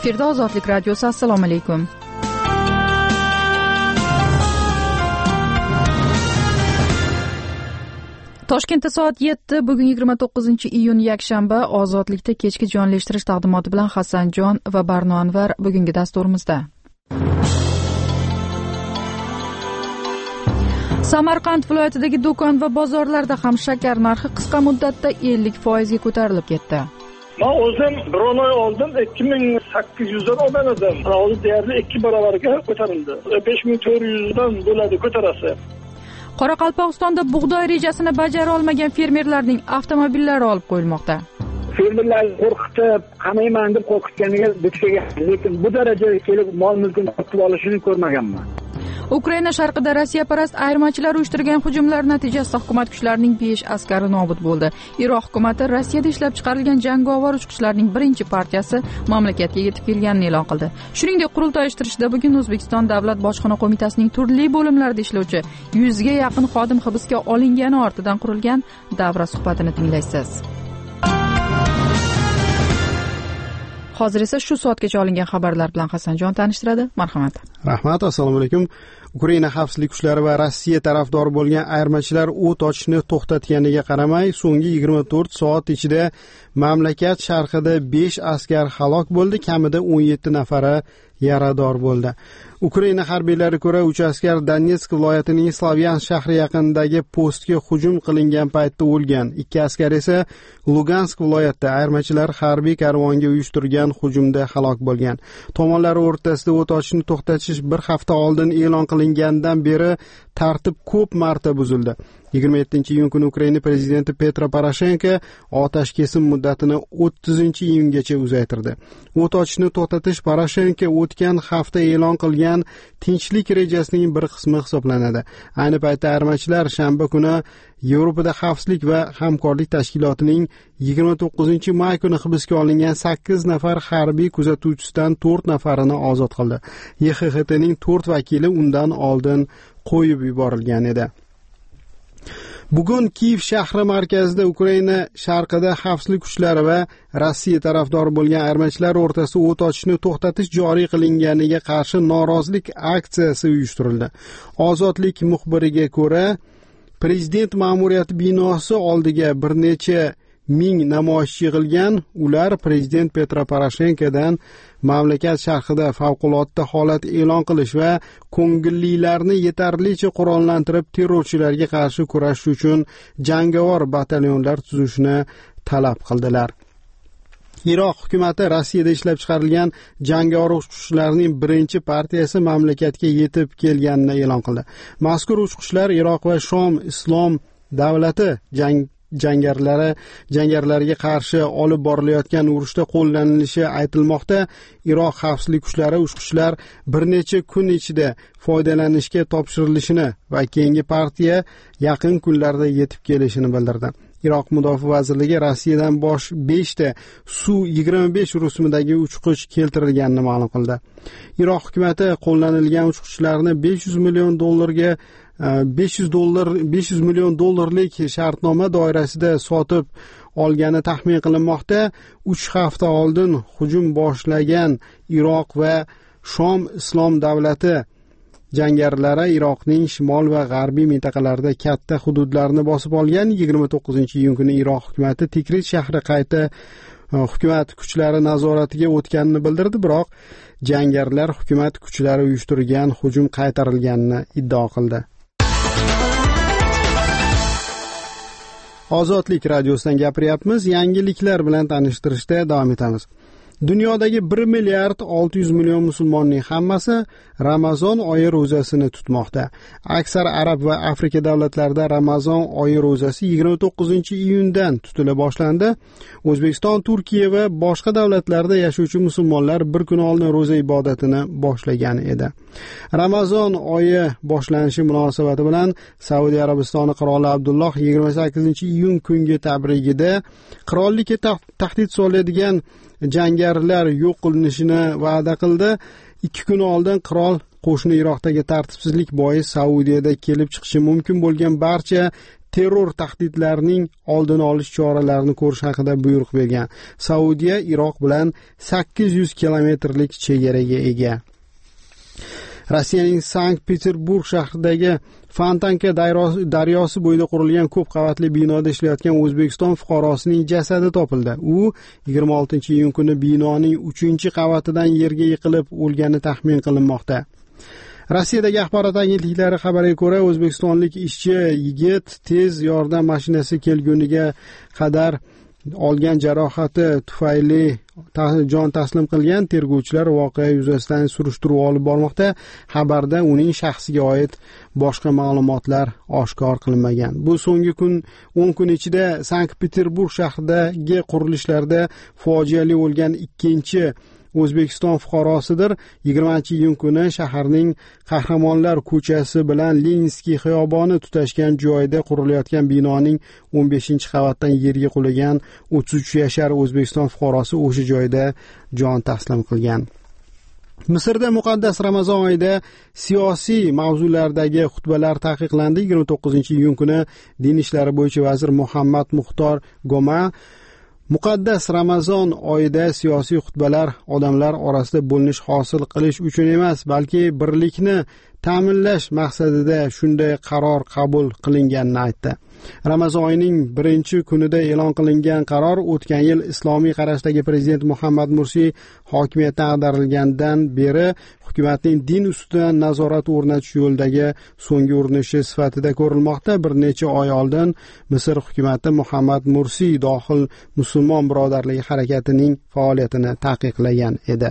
Efirda Ozodlik radiosi. Assalomu alaykum. Toshkentda soat 7, bugun 29-iyun yakshanba. Ozodlikda kechki jonli eshittirish taqdimoti bilan Hasanjon va Barno Anvar bugungi dasturimizda. Samarqand viloyatidagi do'kon va bozorlarda ham shakar narxi qisqa muddatda 50% ga ko'tarilib ketdi. Men o'zim bir oy oldin 2800 dan olgan edim. Hozir deyarli 2 barobarga ko'tarildi. 5400 dan bo'ladi ko'tarasi. Qoraqalpog'istonda bug'doy rejasini bajara olmagan fermerlarning avtomobillari olib qo'yilmoqda. Fermerlarni qo'rqitib, qamayman deb qo'rqitganiga duch kelgan, lekin bu darajaga kelib mol-mulkini tortib olishini ko'rmaganman. Ukraina sharqida Rossiyaparast ayirmachilar uyushtirgan hujumlar natijasida hukumat kuchlarining 5 askari nobud bo'ldi. Iroq hukumati Rossiyada ishlab chiqarilgan jangovar uchqishlarning birinchi partiyasi mamlakatga yetib kelganini e'lon qildi. Shuningdek, qurultoy ishtirishida bugun O'zbekiston Davlat bojxona qo'mitasining turli bo'limlarida ishlovchi 100 ga yaqin xodim hibsga olingani ortidan qurilgan davra suhbatini tinglaysiz. Hozir esa shu soatgacha olingan xabarlar bilan Hasanjon tanishtiradi. Marhamat. Rahmat, assalomu alaykum. Ukraina xavfsizlik kuchlari va Rossiya tarafdori bo'lgan ayirmachilar o't ochishni to'xtatganiga qaramay, so'nggi 24 soat ichida mamlakat sharqida 5 askar halok bo'ldi, kamida 17 nafari yarador bo'ldi. Ukraina harbiylari ko'ra 3 askar Donetsk viloyatining Slavyan shahri yaqinidagi postga hujum qilingan paytda o'lgan. 2 askar esa Lugansk viloyatida ayirmachilar harbiy karvonga uyushtirgan hujumda halok bo'lgan. Tomonlar o'rtasida o't ochishni to'xtatish bir hafta oldin e'lon qilingandan beri tartib ko'p marta buzildi. 27-iyun kuni Ukraina prezidenti Petro Poroshenko otash kesim muddatini 30-iyungacha uzaytirdi. O't ochishni to'xtatish Poroshenko o'tgan hafta e'lon qilgan tinchlik rejasining bir qismi hisoblanadi. Ayni paytda ayirmachilar shanba kuni Yevropada xavfsizlik va hamkorlik tashkilotining 29-may kuni hibsga olingan 8 nafar harbiy kuzatuvchisidan 4 nafarini ozod qildi. YXHTning 4 vakili undan oldin qo'yib yuborilgan edi. Bugun Kiyev shahri markazida Ukraina sharqida xavfsizlik kuchlari va Rossiya tarafdori bo'lgan ayirmachilar o'rtasida o't ochishni to'xtatish joriy qilinganiga qarshi norozilik aksiyasi uyushtirildi. Ozodlik muxbiriga ko'ra, prezident ma'muriyati binosi oldiga bir necha ming namoyishchi yig'ilgan. Ular prezident Petro Poroshenkodan mamlakat sharqida favqulodda holat e'lon qilish va ko'ngillilarni yetarlicha qurollantirib terrorchilarga qarshi kurashish uchun jangovar batalyonlar tuzishni talab qildilar. Iroq hukumati Rossiyada ishlab chiqarilgan jangovar uchqishlarning birinchi partiyasi mamlakatga yetib kelganini e'lon qildi. Mazkur uchqishlar Iroq va Shom islom davlati jangarilarga qarshi olib borilayotgan urushda qo'llanilishi aytilmoqda. Iroq xavfsizlik kuchlari uchqishlar bir necha kun ichida foydalanishga topshirilishini va keyingi partiya yaqin kunlarda yetib kelishini bildirdi. Iroq mudofaa vazirligi Rossiyadan 5 ta Su-25 rusumidagi uchqish keltirilganini ma'lum qildi. Iroq hukumati qo'llanilgan uchqishlarni 500 million dollarlik shartnoma doirasida sotib olgani taxmin qilinmoqda. 3 hafta oldin hujum boshlagan Iroq va Shom islom davlati jangarilari Iroqning shimol va g'arbiy mintaqalarida katta hududlarni bosib olgan. 29-iyun kuni Iroq hukumati Tikrit shahri qayta hukumat kuchlari nazoratiga o'tganini bildirdi, biroq jangarilar hukumat kuchlari uyushtirgan hujum qaytarilganini iddao qildi. Ozodlik radiosidan gapiryapmiz. Yangiliklar bilan tanishtirishda davom etamiz. Dunyodagi 1 milliard 600 million musulmonning hammasi Ramazon oyi ro'zasini tutmoqda. Aksar arab va Afrika davlatlarida Ramazon oyi ro'zasi 29-iyundan tutila boshlandi. O'zbekiston, Turkiya va boshqa davlatlarda yashovchi musulmonlar bir kun oldin ro'za ibodatini boshlagan edi. Ramazon oyi boshlanishi munosabati bilan Saudiya Arabistoni qiroli Abdulloh 28-iyun kungi tabrigida qirollikka tahdid soladigan jangarilar yo'q qilinishini va'da qildi. 2 kun oldin qirol qo'shni Iroqdagi tartibsizlik bois Saudiyada kelib chiqishi mumkin bo'lgan barcha terror tahdidlarining oldini olish choralarini ko'rish haqida buyruq bergan. Saudiya Iroq bilan 800 kilometrlik chegaraga ega. Rossiyaning Sankt-Peterburg shahridagi Fontanka daryosi bo'yida qurilgan ko'p qavatli binoda ishlayotgan O'zbekiston fuqarosining jasadi topildi. U 26-iyun kuni binoning 3-qavatidan yerga yiqilib o'lgani taxmin qilinmoqda. Rossiyadagi axborot agentliklari xabariga ko'ra, o'zbekistonlik ishchi yigit tez yordam mashinasi kelguniga qadar olgan jarohati tufayli jon taslim qilgan. Tergovchilar voqea yuzasidan surishtiruv olib bormoqda. Xabarda uning shaxsiga oid boshqa ma'lumotlar oshkor qilinmagan. Bu so'nggi 10 kun ichida Sankt-Peterburg shahridagi qurilishlarda fojiali o'lgan ikkinchi O'zbekiston fuqarosidir. 20-iyun kuni shaharning Qahramonlar ko'chasi bilan Leninskiy xiyoboni tutashgan joyda qurilayotgan binoning 15-qavatdan yerga qulagan 33 yashar O'zbekiston fuqarosi o'sha joyda jon taslim qilgan. Misrda muqaddas Ramazon oyida siyosiy mavzulardagi xutbalar taqiqlandi. 29-iyun kuni Din ishlari bo'yicha vazir Muhammad Muxtor Goma muqaddas Ramazon oyida siyosiy xutbalar odamlar orasida bo'linish hosil qilish uchun emas, balki birlikni ta'minlash maqsadida shunday qaror qabul qilinganini aytdi. Ramazon oyining 1-kunida e'lon qilingan qaror o'tgan yil islomiy qarashdagi prezident Muhammad Mursi hokimiyatdan ag'darilgandan beri hukumatning din ustidan nazorat o'rnatish yo'lidagi so'nggi urinishi sifatida ko'rilmoqda. Bir necha oy oldin Misr hukumati Muhammad Mursi dohil musulmon birodarligi harakatining faoliyatini taqiqlagan edi.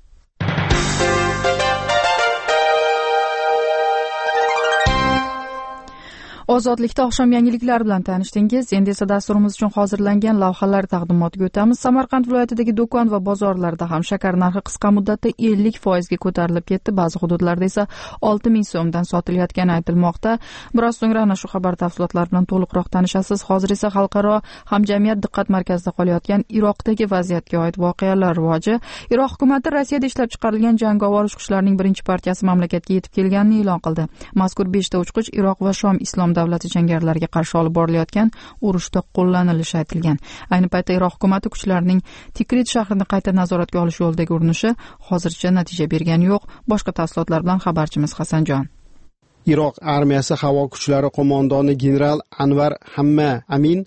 Ozodlikda oqshom yangiliklari bilan tanishdingiz. Endi esa dasturimiz uchun hozirlangan lavhalar taqdimotiga o'tamiz. Samarqand viloyatidagi do'kon va bozorlarda ham shakar narxi qisqa muddatda 50% ga ko'tarilib ketdi. Ba'zi hududlarda esa 6000 so'mdan sotilayotgani aytilmoqda. Biroz so'ngra ana shu xabar tafsilotlari bilan to'liqroq tanishasiz. Hozir esa xalqaro hamjamiyat diqqat markazida qolayotgan Iroqdagi vaziyatga oid voqealar rivoji. Iroq hukumati Rossiyada ishlab chiqarilgan jangovar uchquchlarning birinchi partiyasi mamlakatga yetib kelganini e'lon qildi. Mazkur 5 ta uchquch Iroq va Shom islom davlati jangarilarga qarshi olib borilayotgan urushda qo'llanilishi aytilgan. Ayni paytda Iroq hukumati kuchlarining Tikrit shahrini qayta nazoratga olish yo'lidagi urinishi hozircha natija bergani yo'q. Boshqa tafsilotlar bilan xabarchimiz Hasanjon. Iroq armiyasi havo kuchlari qo'mondoni general Anvar Hamma Amin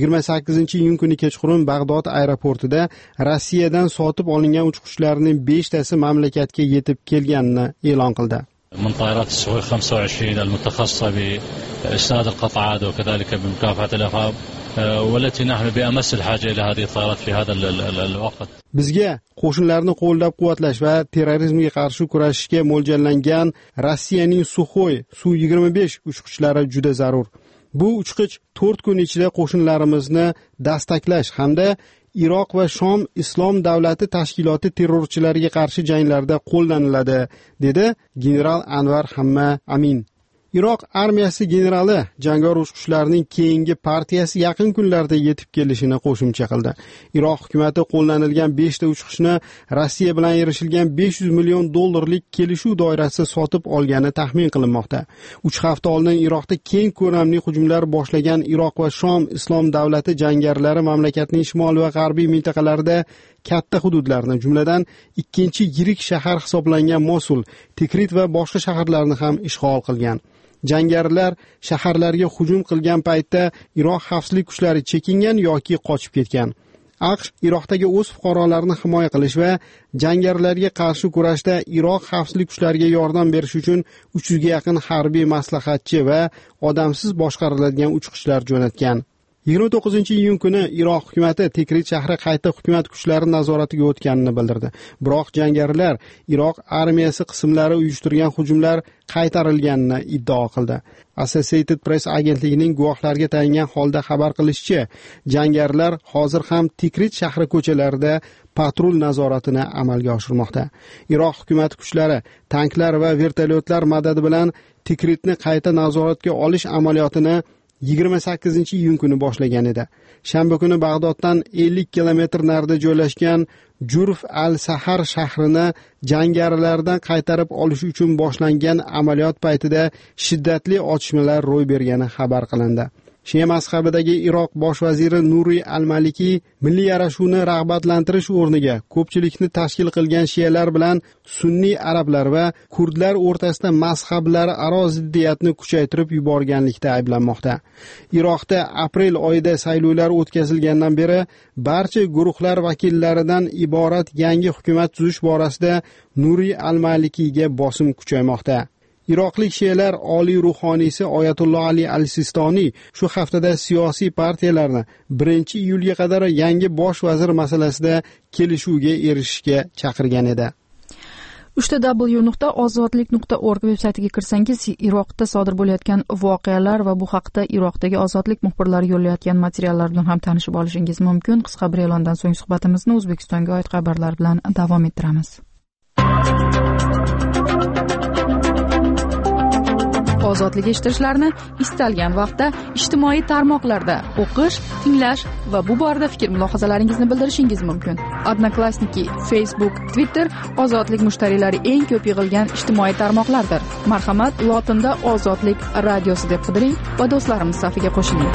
28-iyun kuni kechqurun Bag'dod aeroportida Rossiyadan sotib olingan uchquchlarning 5 tasi mamlakatga yetib kelganini e'lon qildi. من طائرات السخوي 25 المتخصصة بإسناد القطعات وكذلك بمكافحة الإرهاب والتي نحن بأمس الحاجة إلى هذه الطائرات في هذا الوقت. Bizga qo'shinlarni qo'llab-quvvatlash va terrorizmga qarshi kurashishga mo'ljallangan Rossiyaning Suxoy Su-25 uchquchlari juda zarur. Bu uchquch 4 kun ichida qo'shinlarimizni dastaklash hamda Iroq va Shom islom davlati tashkiloti terrorchilariga qarshi janglarda qo'llaniladi, dedi general Anvar Hamma Amin. Iroq armiyasi generali jangovar uchquchlarning keyingi partiyasi yaqin kunlarda yetib kelishini qo'shimcha qildi. Iroq hukumati qo'llanilgan 5 ta uchquchni Rossiya bilan erishilgan $500 million kelishuv doirasida sotib olgani taxmin qilinmoqda. 3 hafta oldin Iroqda keng ko'lamli hujumlar boshlagan Iroq va Shom islom davlati jangarilari mamlakatning shimol va g'arbiy mintaqalarida katta hududlarni, jumladan ikkinchi yirik shahar hisoblangan Mosul, Tikrit va boshqa shaharlarni ham ishg'ol qilgan. Jangarilar shaharlarga hujum qilgan paytda Iroq xavfsizlik kuchlari chekingan yoki qochib ketgan. AQSh Iroqdagi o'z fuqarolarini himoya qilish va jangarilarga qarshi kurashda Iroq xavfsizlik kuchlariga yordam berish uchun 300 ga yaqin harbiy maslahatchi va odamsiz boshqariladigan uchquchlar jo'natgan. 29-iyun kuni Iroq hukumati Tikrit shahri qayta hukumat kuchlari nazoratiga o'tganini bildirdi. Biroq jangarilar Iroq armiyasi qismlari uyushtirgan hujumlar qaytarilganini iddao qildi. Associated Press agentligining guvohlarga tayangan holda xabar qilishicha, jangarilar hozir ham Tikrit shahri ko'chalarida patrul nazoratini amalga oshirmoqda. Iroq hukumat kuchlari tanklar va vertolyotlar madadi bilan Tikritni qayta nazoratga olish amaliyotini 28-iyun kuni boshlagan edi. Shanba kuni Bag'doddan 50 kilometr narida joylashgan Jurf al-Sahar shahrini jangarilardan qaytarib olish uchun boshlangan amaliyot paytida shiddatli otishmalar ro'y bergani xabar qilindi. Shia mazhabidagi Iroq bosh vaziri Nuri al-Maliki milliy yarashuvni rag'batlantirish o'rniga ko'pchilikni tashkil qilgan shiyalar bilan sunniy arablar va kurdlar o'rtasida mazhablararo ziddiyatni kuchaytirib yuborganlikda ayblanmoqda. Iroqda aprel oyida saylovlar o'tkazilgandan beri barcha guruhlar vakillaridan iborat yangi hukumat tuzish borasida Nuri al-Malikiga bosim kuchaymoqda. Iroqlik shiyalar oliy ruhoniysi Oyatulloh Ali al-Sistoniy shu haftada siyosiy partiyalarni 1-iyulga qadar yangi bosh vazir masalasida kelishuvga erishishga chaqirgan edi. w.ozodlik.org veb-saytiga kirsangiz, Iroqda sodir bo'layotgan voqealar va bu haqda Iroqdagi ozodlik muxbirlari yo'llayotgan materiallar bilan ham tanishib olishingiz mumkin. Qisqa bir e'londan so'ng suhbatimizni O'zbekistonga oid xabarlar bilan davom ettiramiz. Ozodlik eshittirishlarni istalgan vaqtda ijtimoiy tarmoqlarda o'qish, tinglash va bu borada fikr-mulohazalaringizni bildirishingiz mumkin. Odnoklassniki, Facebook, Twitter ozodlik mushtariylari eng ko'p yig'ilgan ijtimoiy tarmoqlardir. Marhamat, lotinda Ozodlik radiosi deb qidiring va do'stlarimiz safiga qo'shiling.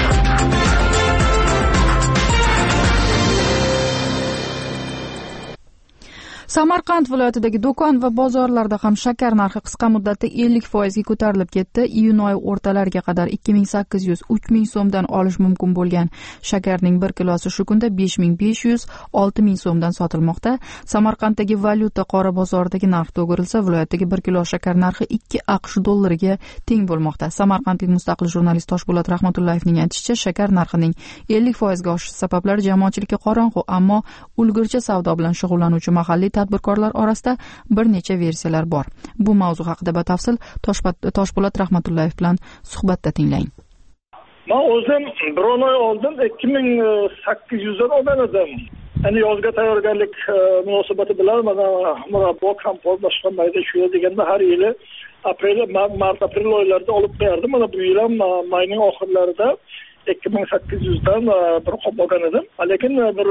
Samarqand viloyatidagi do'kon va bozorlarda ham shakar narxi qisqa muddatda 50% ga ko'tarilib ketdi. Iyun oyi o'rtalariga qadar 2800-3000 so'mdan olish mumkin bo'lgan shakarning 1 kilosi shu kunda 5500-6000 so'mdan sotilmoqda. Samarqanddagi valyuta qora bozoridagi narx to'g'rilsa, viloyatdagi 1 kilo shakar narxi 2 AQSh dollariga teng bo'lmoqda. Samarqandlik mustaqil jurnalist Toshpo'lat Rahmatullayevning aytishicha, shakar narxining 50% ga oshishi sabablari jamoatchilikka qorong'u, ammo ulgurji savdo bilan shug'ullanuvchi mahalliy tadbirkorlar orasida bir necha versiyalar bor. Bu mavzu haqida batafsil Toshpo'lat Rahmatullayev bilan suhbatda tinglang. Men o'zim bir oy oldin 2800 dan olgan edim. Endi yozga tayyorgarlik munosabati bilan mana murabbo kompot boshqa mayda shu deganda har yili mart-aprel oylarida olib qo'yardim. Mana bu yil ham mayning oxirlarida 2800 dan bir qop olgan edim. Lekin bir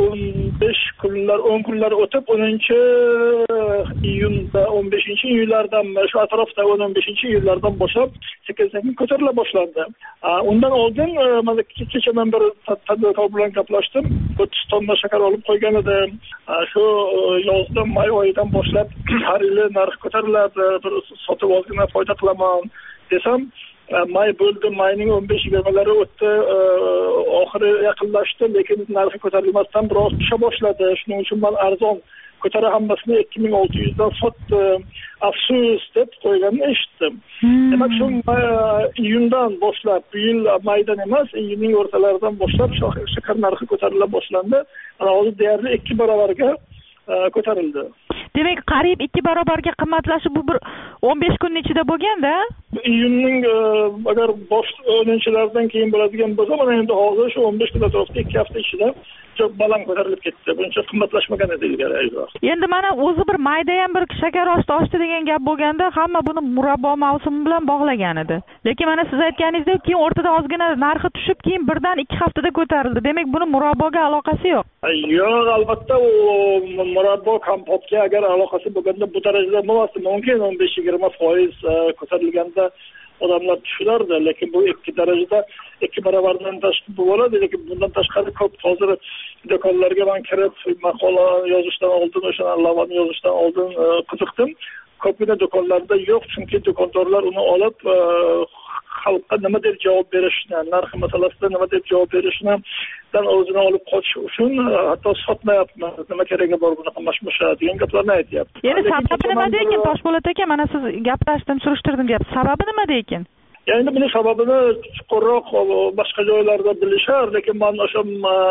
10 kunlar o'tib 15-iyullardan shu atrofda 15-iyullardan boshlab sekin ko'tarila boshlandi. Undan oldin mana kecha men bir tadbirkor bilan gaplashdim. 30 tonna shakar olib qo'ygan edim. Shu yozda may oyidan boshlab har yili narx ko'tariladi, bir sotib olgina foyda qilaman desam, may bo'ldi, mayning 15-20lari o'tdi, oxiri yaqinlashdi, lekin narxi ko'tarilmasdan biroz tusha boshladi. Shuning uchun men arzon ko'tara hammasini 2600 dan sotdim. Afsus deb qo'yganini eshitdim. Demak, shu iyundan boshlab, bu yil maydan emas, iyunning o'rtalaridan boshlab shakar narxi ko'tarila boshlandi. Ana hozir deyarli 2 barobarga ko'tarildi. Demak, qariyb 2 barobarga qimmatlashi bu bir 15 kunning ichida bo'lganda? Iyunning agar bosh 10-lardan keyin bo'ladigan bo'lsa, mana endi hozir shu 15 kun atrofida 2 hafta ichida juda baland ko'tarilib ketdi. Buncha qimmatlashmagan edi ilgari. Endi mana o'zi bir mayda ham bir shakar oshdi degan gap bo'lganda, hamma buni murabbo mavsumi bilan bog'lagan edi. Lekin mana siz aytganingizdek, keyin o'rtada ozgina narxi tushib, keyin birdan 2 haftada ko'tarildi. Demak, buni murabboga aloqasi yo'q. Yo'q, albatta u murabbo kompotga agar aloqasi bo'lganda bu darajada bo'lmasi mumkin. 15-20% ko'tarilganda odamlar tushilardi, lekin bu 2 darajada 2 barobardan tashqari bo'ladi. Lekin bundan tashqari ko'p hozir do'konlarga men kirib maqola yozishdan oldin, o'sha lavani yozishdan oldin qiziqdim. Ko'pgina do'konlarda yo'q, chunki do'kondorlar uni olib xalqqa nima deb javob berishni, narx masalasida nima deb javob berishni dan o'zini olib qochish uchun hatto sotmayapmiz. Nima keragi bor bunaqa mashmusha degan gaplarni aytyapti. Endi sababi nimada ekan Toshpo'lat aka? Mana siz gaplashdim, surishtirdim gap. Sababi nimada ekan? Endi buning sababini chuqurroq boshqa joylarda bilishar, lekin men o'sha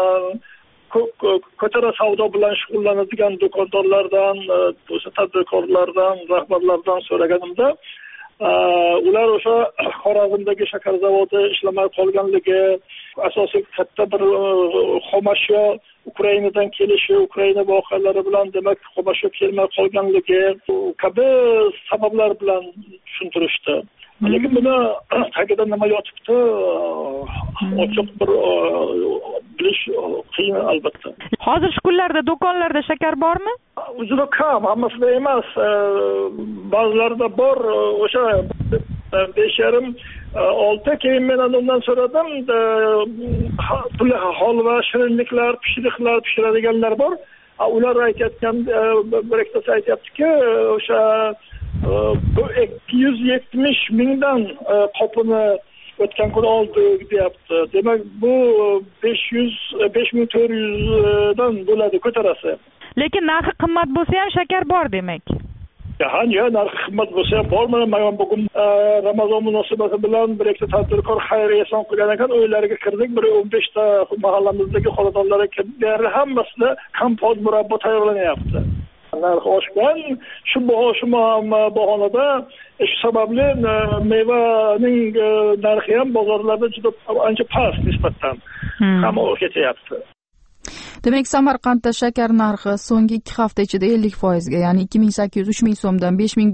ko'tara savdo bilan shug'ullanadigan do'kondorlardan, o'sha tadbirkorlardan, rahbarlardan so'raganimda, ular o'sha Xorazmdagi shakar zavodi ishlamay qolganligi, asosiy katta bir xomashyo Ukrainadan kelishi, Ukraina voqealari bilan demak xomashyo kelmay qolganligi kabi sabablar bilan tushuntirishdi. lekin buni tagida nima yotibdi ochiq bir bilish qiyin albatta. Hozir shu kunlarda do'konlarda shakar bormi? Juda kam, hammasida emas. Ba'zilarida bor, o'sha 5,5-6. Keyin men undan so'radim, holva, shirinliklar, pishiriqlar pishiradiganlar bor. Ular aytayotgan, bir ikkitasi aytayaptiki, o'sha 270 mingdan qopini o'tgan kun oldik deyapti. Demak, bu 5400 dan bo'ladi ko'tarasi. Lekin narxi qimmat bo'lsa ham shakar bor demak. Ya, narxi qimmat bo'lsa ham bormi? Men bugun Ramazon munosabati bilan bir ikkita tadbirkor xayriya e'lon qilgan ekan, uylariga kirdik. Bir 15 ta mahallamizdagi xonadonlarga kirdik. Hammasida kompot, murabbo tayyorlanyapti. Narxi oshgan, shu bahonada shu sababli mevaning narxi ham bozorlarda juda ancha past nisbatan. Hamma ketyapti. Demak, Samarqandda shakar narxi so'nggi 2 hafta ichida 50%, ya'ni 2800-3000 so'mdan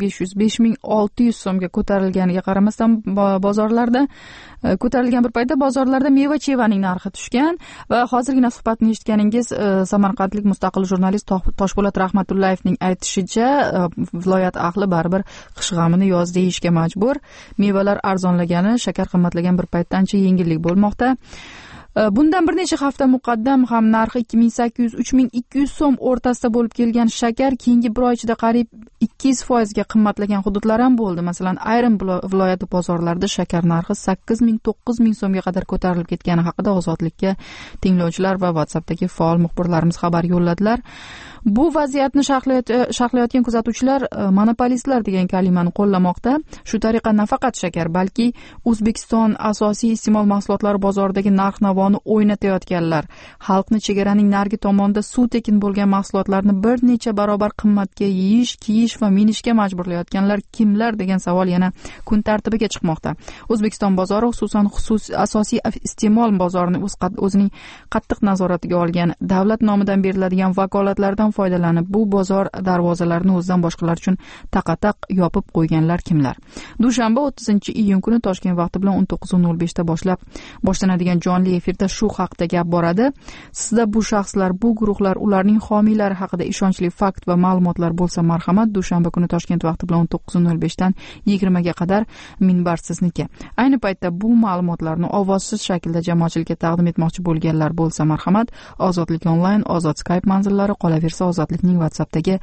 5500-5600 so'mga ko'tarilganiga qaramasdan bozorlarda ko'tarilgan bir paytda bozorlarda meva-chevaning narxi tushgan va hozirgina suhbatni eshitganingiz samarqandlik mustaqil jurnalist Toshpo'lat Rahmatullayevning aytishicha, viloyat ahli baribir qish g'amini yoz deyishga majbur. Mevalar arzonlagani, shakar qimmatlagan bir paytda ancha yengillik bo'lmoqda. Bundan bir necha hafta muqaddam ham narxi 2800-3200 so'm o'rtasida bo'lib kelgan shakar keyingi bir oy ichida qariyb 200% ga qimmatlagan hududlar ham bo'ldi. Masalan, ayrim viloyat bozorlarida shakar narxi 8000-9000 so'mga qadar ko'tarilib ketgani haqida Ozodlikka tinglovchilar va WhatsAppdagi faol muxbirlarimiz xabar yo'lladilar. Bu vaziyatni sharhlayotgan kuzatuvchilar monopolistlar degan kalimani qo'llamoqda. Shu tariqa nafaqat shakar, balki O'zbekiston asosiy iste'mol mahsulotlari bozoridagi narx-navoni o'ynatayotganlar, xalqni chegaraning narigi tomonida suv tekin bo'lgan mahsulotlarni bir necha barobar qimmatga yeyish, kiyish va minishga majburlayotganlar kimlar degan savol yana kun tartibiga chiqmoqda. O'zbekiston bozori, xususan asosiy iste'mol bozorini o'zining qattiq nazoratiga olgan, davlat nomidan beriladigan vakolatlardan foydalanib bu bozor darvozalarini o'zidan boshqalar uchun taqataq yopib qo'yganlar kimlar? Dushanba 30-iyun kuni Toshkent vaqti bilan 19:05 da boshlanadigan jonli efirda shu haqda gap boradi. Sizda bu shaxslar, bu guruhlar, ularning homiylari haqida ishonchli fakt va ma'lumotlar bo'lsa marhamat, dushanba kuni Toshkent vaqti bilan 19:05 dan 20 ga qadar minbar sizniki. Ayni paytda bu ma'lumotlarni ovozsiz shaklda jamoatchilikka taqdim etmoqchi bo'lganlar bo'lsa marhamat, Ozodlik onlayn, Ozod Skype manzillari, qolaversa Ozodlikning WhatsAppdagi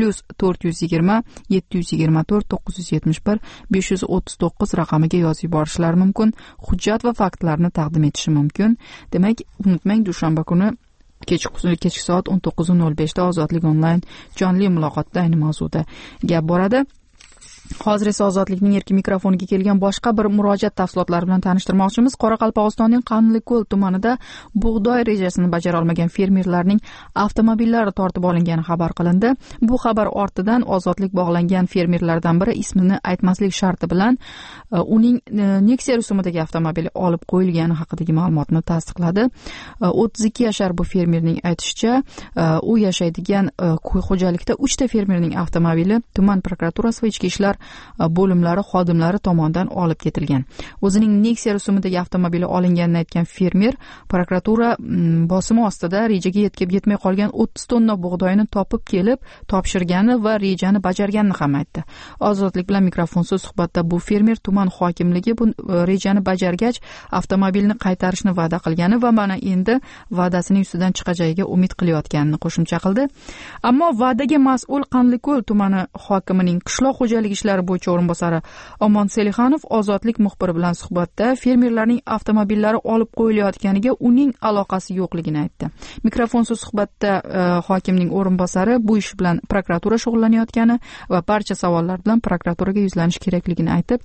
+420 724 971 539 raqamiga yozib yuborishlari mumkin. Hujjat va faktlarni taqdim etishi mumkin. Demak, unutmang, dushanba kuni kechki soat 19:05 da Ozodlik onlayn jonli muloqotda ayni mavzuda gap boradi. Hozir esa Ozodlikning erkin mikrofoniga kelgan boshqa bir murojaat tafsilotlari bilan tanishtirmoqchimiz. Qoraqalpog'istonning Qanliko'l tumanida bug'doy rejasini bajara olmagan fermerlarning avtomobillari tortib olingani xabar qilindi. Bu xabar ortidan Ozodlik bog'langan fermerlardan biri ismini aytmaslik sharti bilan uning Nexia rusumidagi avtomobili olib qo'yilgani haqidagi ma'lumotni tasdiqladi. 32 yashar bu fermerning aytishicha, u yashaydigan xo'jalikda 3 ta fermerning avtomobili tuman prokuraturasi va ichki ishlar bo'limlari xodimlari tomonidan olib ketilgan. O'zining Nexia rusumidagi avtomobili olinganini aytgan fermer prokuratura bosimi ostida rejaga yetmay qolgan 30 tonna bug'doyni topib kelib topshirgani va rejani bajarganini ham aytdi. Ozodlik bilan mikrofonsiz suhbatda bu fermer tuman hokimligi bu rejani bajargach avtomobilni qaytarishni va'da qilgani va mana endi va'dasining ustidan chiqajagiga umid qilayotganini qo'shimcha qildi. Ammo va'daga mas'ul Qanliko'l tumani hokimining qishloq xo'jaligi ishlari bo'yicha o'rinbosari Omon Selixanov Ozodlik muxbiri bilan suhbatda fermerlarning avtomobillari olib qo'yilayotganiga uning aloqasi yo'qligini aytdi. Mikrofonsiz suhbatda hokimning o'rinbosari bu ish bilan prokuratura shug'ullanayotgani va barcha savollar bilan prokuraturaga yuzlanish kerakligini aytib,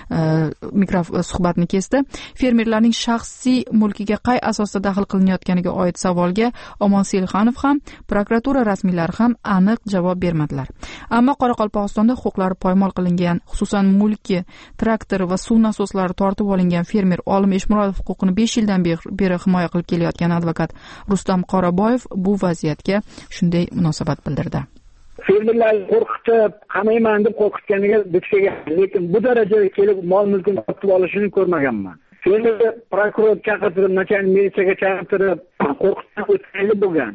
suhbatni kesdi. Fermerlarning shaxsiy mulkiga qay asosda daxl qilinayotganiga oid savolga Omon Selixanov ham, prokuratura rasmiylari ham aniq javob bermadilar. Ammo Qoraqalpog'istonda huquqlari poymol qilingan, xususan mulki, traktor va suv nasoslari tortib olingan fermer Olim Eshmurodov huquqini 5 yildan beri himoya qilib kelayotgan advokat Rustam Qoraboyev bu vaziyatga shunday munosabat bildirdi. fermerlarni qo'rqitib, qamayman deb qo'rqitganiga duch kelgan. Lekin bu darajaga kelib mol mulkini ortib olishini ko'rmaganman. Fermer prokuror chaqirtirib, nachalnik militsiyaga chaqirtirib, qo'rqitib o'tkazib bo'lgan.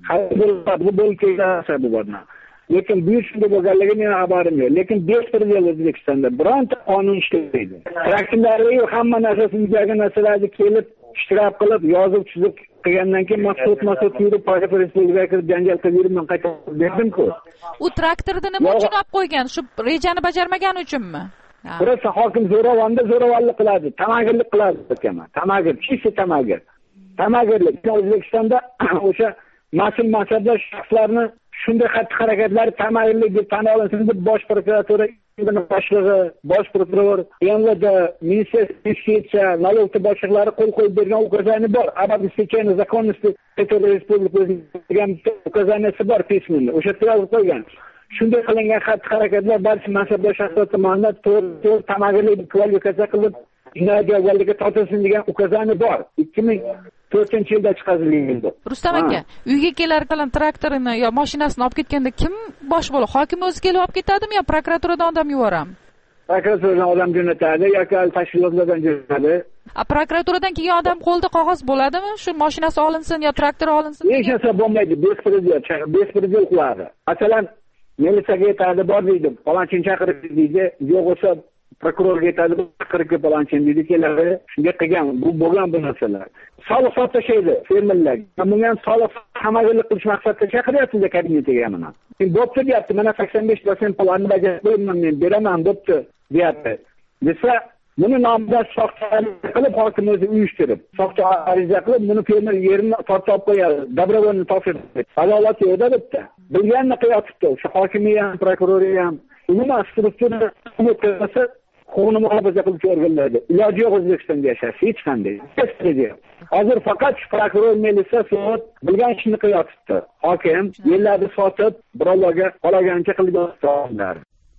Bu bo'lib kelsa bu bo'ldi. Lekin bu shunday bo'lganligi meni xabarim yo'q. Lekin bespredel O'zbekistonda bironta qonun ishlaydi. Traktorlarga hamma narsasini narsalarni kelib ishtirok qilib, yozib chizib qilgandan keyin mas'ul yurib, prokuratura respublikaga kirib janjal qilib yurib, men qaytib berdim-ku. U traktorni nima uchun olib qo'ygan? Shu rejani bajarmagani uchunmi? Biroz hokim zo'ravonlik qiladi, tamagirlik qiladi ekanman. Tamagir, chisi tamagir. Tamagirlik O'zbekistonda o'sha mas'ul mansabdor shaxslarni shunday xatti-harakatlari tamagirlik deb tan olinsin deb bosh prokuratura boshlig'i, bosh prokuror, MVD, Ministerstvo justitsiya, налоговый boshliqlari qo'l qo'yib bergan ukazaniya bor. Об обеспечении законности Tergov Respublikasi degan ukazaniyasi bor pismenda. O'sha yozib qo'ygan. Shunday qilingan xatti-harakatlar barcha mansabdor shaxslar tomonidan to'g'ri tamagirlik kvalifikatsiya qilib jinoyat javobgarligiga tortilsin degan ukazaniya bor. 2004-yilda chiqarilgan. Rustam aka, uyga kelar qalan traktorini yo mashinasini olib ketganda kim bosh bo'ladi? Hokim o'zi kelib olib ketadimi yo prokuraturadan odam yuborami? Prokuraturadan odam jo'natadi yoki tashkilotlardan jo'natadi. Prokuraturadan kelgan odam qo'lda qog'oz bo'ladimi? Shu mashinasi olinsin yo traktor olinsin? Hech narsa bo'lmaydi, bespredel qiladi. Masalan, militsiyaga aytadi, bor deydi, palonchini chaqirib deydi, yo'q bo'lsa prokurorga aytadi, chaqirib palonchini deydi, keladi. Shunday qilgan, bu bo'lgan bu narsalar. Soliq tashlaydi fermerlar. Bunga ham soliq hamagirlik qilish maqsadida chaqiryapti kabinetiga mana. Bo'pti deyapti, mana 85% pulni bajarib qo'yman, men beraman, bo'pti deyapti. Desa, buni nomidan soxtalik qilib hokim o'zi uyushtirib, soxta ariza qilib, buni fermer yerini tortib qo'yadi, dobrovolni topshirdi. Adolat yo'qda bitta. Bilganini qilyapti. O'sha hokimiyat ham, prokurori ham, umuman struktura o'tkazsa huquqni muhofaza qiluvchi organlarda iloji yo'q O'zbekistonda yashash hech qanday. Hozir faqat prokuror, militsiya, sud bilgan ishni qilyapti. Hokim yerlarni sotib, birovlarga qolagancha qilib yotibdi.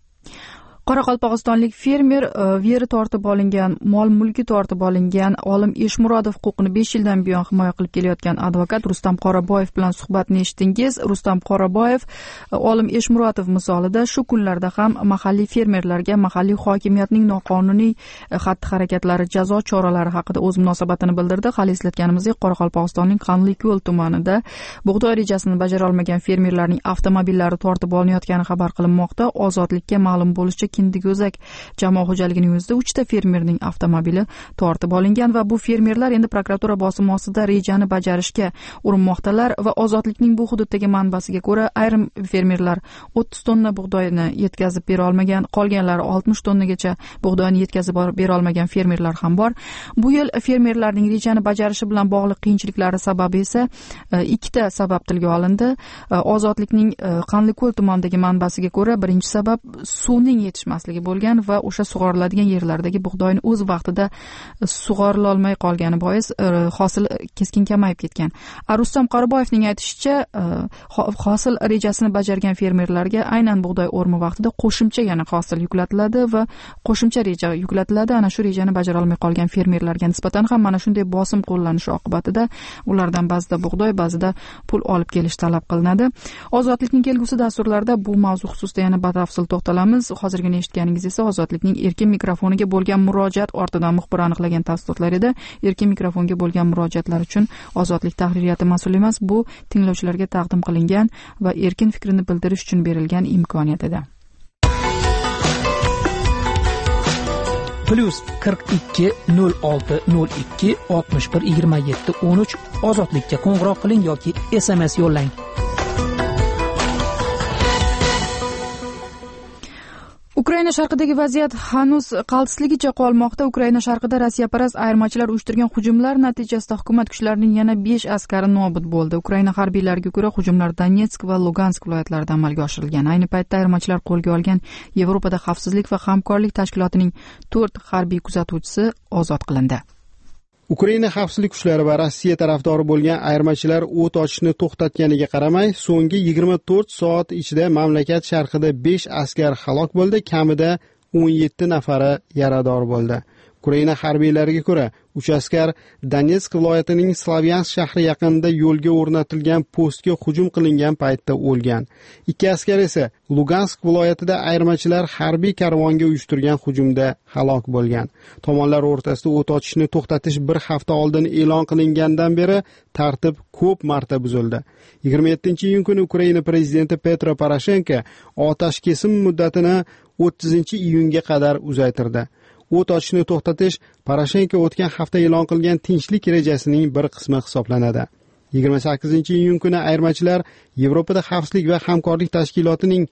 Qoraqalpog'istonlik fermer veri tortib olingan, mol mulki tortib olingan Olim Eshmurodov huquqini 5 yildan buyon himoya qilib kelayotgan advokat Rustam Qoraboyev bilan suhbatni eshitdingiz. Rustam Qoraboyev Olim Eshmurodov misolida shu kunlarda ham mahalliy fermerlarga mahalliy hokimiyatning noqonuniy xatti-harakatlari, jazo choralari haqida o'z munosabatini bildirdi. Hali eslatganimizdek, Qoraqalpog'istonning Qanliko'l tumanida bug'doy rejasini bajara olmagan fermerlarning avtomobillari tortib olinayotgani xabar qilinmoqda. Ozodlikka ma'lum bo'lishicha Kindigo'zak jamoat xo'jaligining o'zida 3 ta fermerning avtomobili tortib olingan va bu fermerlar endi prokuratura bosimi ostida rejani bajarishga urinmoqdalar va Ozodlikning bu hududdagi manbasiga ko'ra ayrim fermerlar 30 tonna bug'doyni yetkazib bera olmagan, qolganlari 60 tonnagacha bug'doyni yetkazib bera olmagan fermerlar ham bor. Bu yil fermerlarning rejani bajarishi bilan bog'liq qiyinchiliklari sababi esa 2 ta sabab tilga olindi. Ozodlikning Qanliko'l tumanidagi manbasiga ko'ra birinchi sabab suvning yetishmasligi bo'lgan va o'sha sug'oriladigan yerlardagi bug'doyni o'z vaqtida sug'orila olmay qolgani bois hosil keskin kamayib ketgan. Rustam Qoraboyevning aytishicha, hosil rejasini bajargan fermerlarga aynan bug'doy o'rmi vaqtida qo'shimcha yana hosil yuklatiladi va qo'shimcha reja yuklatiladi. Ana shu rejani bajara olmay qolgan fermerlarga nisbatan ham mana shunday bosim qo'llanishi oqibatida ulardan ba'zida bug'doy, ba'zida pul olib kelish talab qilinadi. Ozodlikning kelgusi dasturlarida bu mavzu xususida yana batafsil to'xtalamiz. Hozirgina eshitganingiz esa Ozodlikning erkin mikrofoniga bo'lgan murojaat ortidan muxbir aniqlagan tafsilotlar edi. Erkin mikrofonga bo'lgan murojaatlar uchun Ozodlik tahririyati mas'ul emas. Bu tinglovchilarga taqdim qilingan va erkin fikrini bildirish uchun berilgan imkoniyat edi. +42 06 02 61 27 13 Ozodlikka qo'ng'iroq qiling yoki SMS yo'llang. Ukraina sharqidagi vaziyat hanuz qaltisligicha qolmoqda. Ukraina sharqida Rossiyaparast ayirmachilar uyushtirgan hujumlar natijasida hukumat kuchlarining yana 5 askari nobud bo'ldi. Ukraina harbiylariga ko'ra hujumlar Donetsk va Lugansk viloyatlarida amalga oshirilgan. Ayni paytda ayirmachilar qo'lga olgan Yevropada xavfsizlik va hamkorlik tashkilotining 4 harbiy kuzatuvchisi ozod qilindi. Ukraina xavfsizlik kuchlari va Rossiya tarafdori bo'lgan ayirmachilar o't ochishni to'xtatganiga qaramay, so'nggi 24 soat ichida mamlakat sharqida 5 askar halok bo'ldi, kamida 17 nafari yarador bo'ldi. Ukraina harbiylariga ko'ra, 3 askar Donetsk viloyatining Slavyansk shahri yaqinida yo'lga o'rnatilgan postga hujum qilingan paytda o'lgan. 2 askar esa Lugansk viloyatida ayirmachilar harbiy karvonga uyushtirgan hujumda halok bo'lgan. Tomonlar o'rtasida o't ochishni to'xtatish bir hafta oldin e'lon qilingandan beri tartib ko'p marta buzildi. 27-iyun kuni Ukraina prezidenti Petro Poroshenko otash kesim muddatini 30-iyunga qadar uzaytirdi. O't ochishni to'xtatish Poroshenko o'tgan hafta e'lon qilgan tinchlik rejasining bir qismi hisoblanadi. 28-iyun kuni ayirmachilar Yevropada xavfsizlik va hamkorlik tashkilotining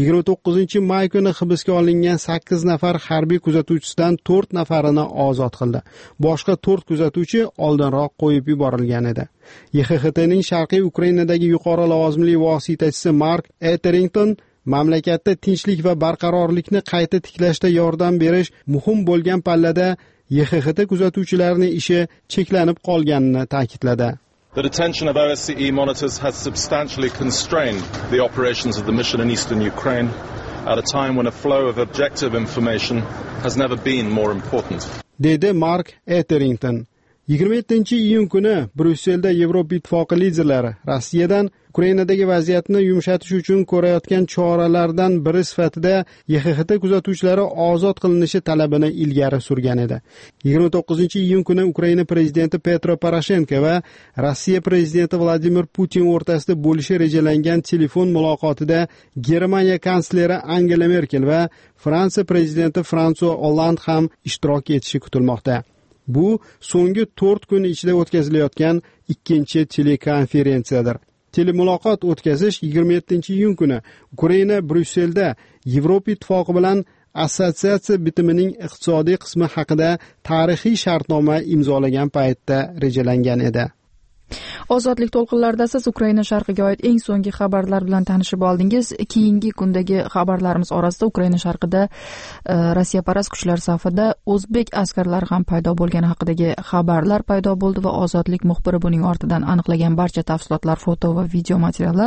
29-may kuni hibsga olingan 8 nafar harbiy kuzatuvchisidan 4 nafarini ozod qildi. Boshqa 4 kuzatuvchi oldinroq qo'yib yuborilgan edi. YXHTning Sharqiy Ukrainadagi yuqori lavozimli vositachisi Mark Etherington mamlakatda tinchlik va barqarorlikni qayta tiklashda yordam berish muhim bo'lgan pallada YXHT kuzatuvchilarining ishi cheklanib qolganini ta'kidladi. The detention of OSCE monitors has substantially constrained the operations of the mission in eastern Ukraine at a time when a flow of objective information has never been more important. Dedi Mark Etherington. 27-iyun kuni Brusselda Yevropa Ittifoqi liderlari Rossiyadan Ukrainadagi vaziyatni yumshatish uchun ko'rayotgan choralardan biri sifatida YXHT kuzatuvchilari ozod qilinishi talabini ilgari surgan edi. 29-iyun kuni Ukraina prezidenti Petro Poroshenko va Rossiya prezidenti Vladimir Putin o'rtasida bo'lishi rejalangan telefon muloqotida Germaniya kansleri Angela Merkel va Fransiya prezidenti François Hollande ham ishtirok etishi kutilmoqda. Bu so'nggi 4 kun ichida o'tkazilayotgan ikkinchi telekonferensiyadir. Telemuloqot o'tkazish 27-iyun kuni Ukraina Brusselda Yevropa Ittifoqi bilan assotsiatsiya bitimining iqtisodiy qismi haqida tarixiy shartnoma imzolagan paytda rejalangan edi. Ozodlik to'lqinlarida siz Ukraina sharqiga oid eng so'nggi xabarlar bilan tanishib oldingiz. Keyingi kundagi xabarlarimiz orasida Ukraina sharqida Rossiyaparast kuchlar safida o'zbek askarlari ham paydo bo'lgani haqidagi xabarlar paydo bo'ldi va Ozodlik muxbiri buning ortidan aniqlagan barcha tafsilotlar, foto va video materiallar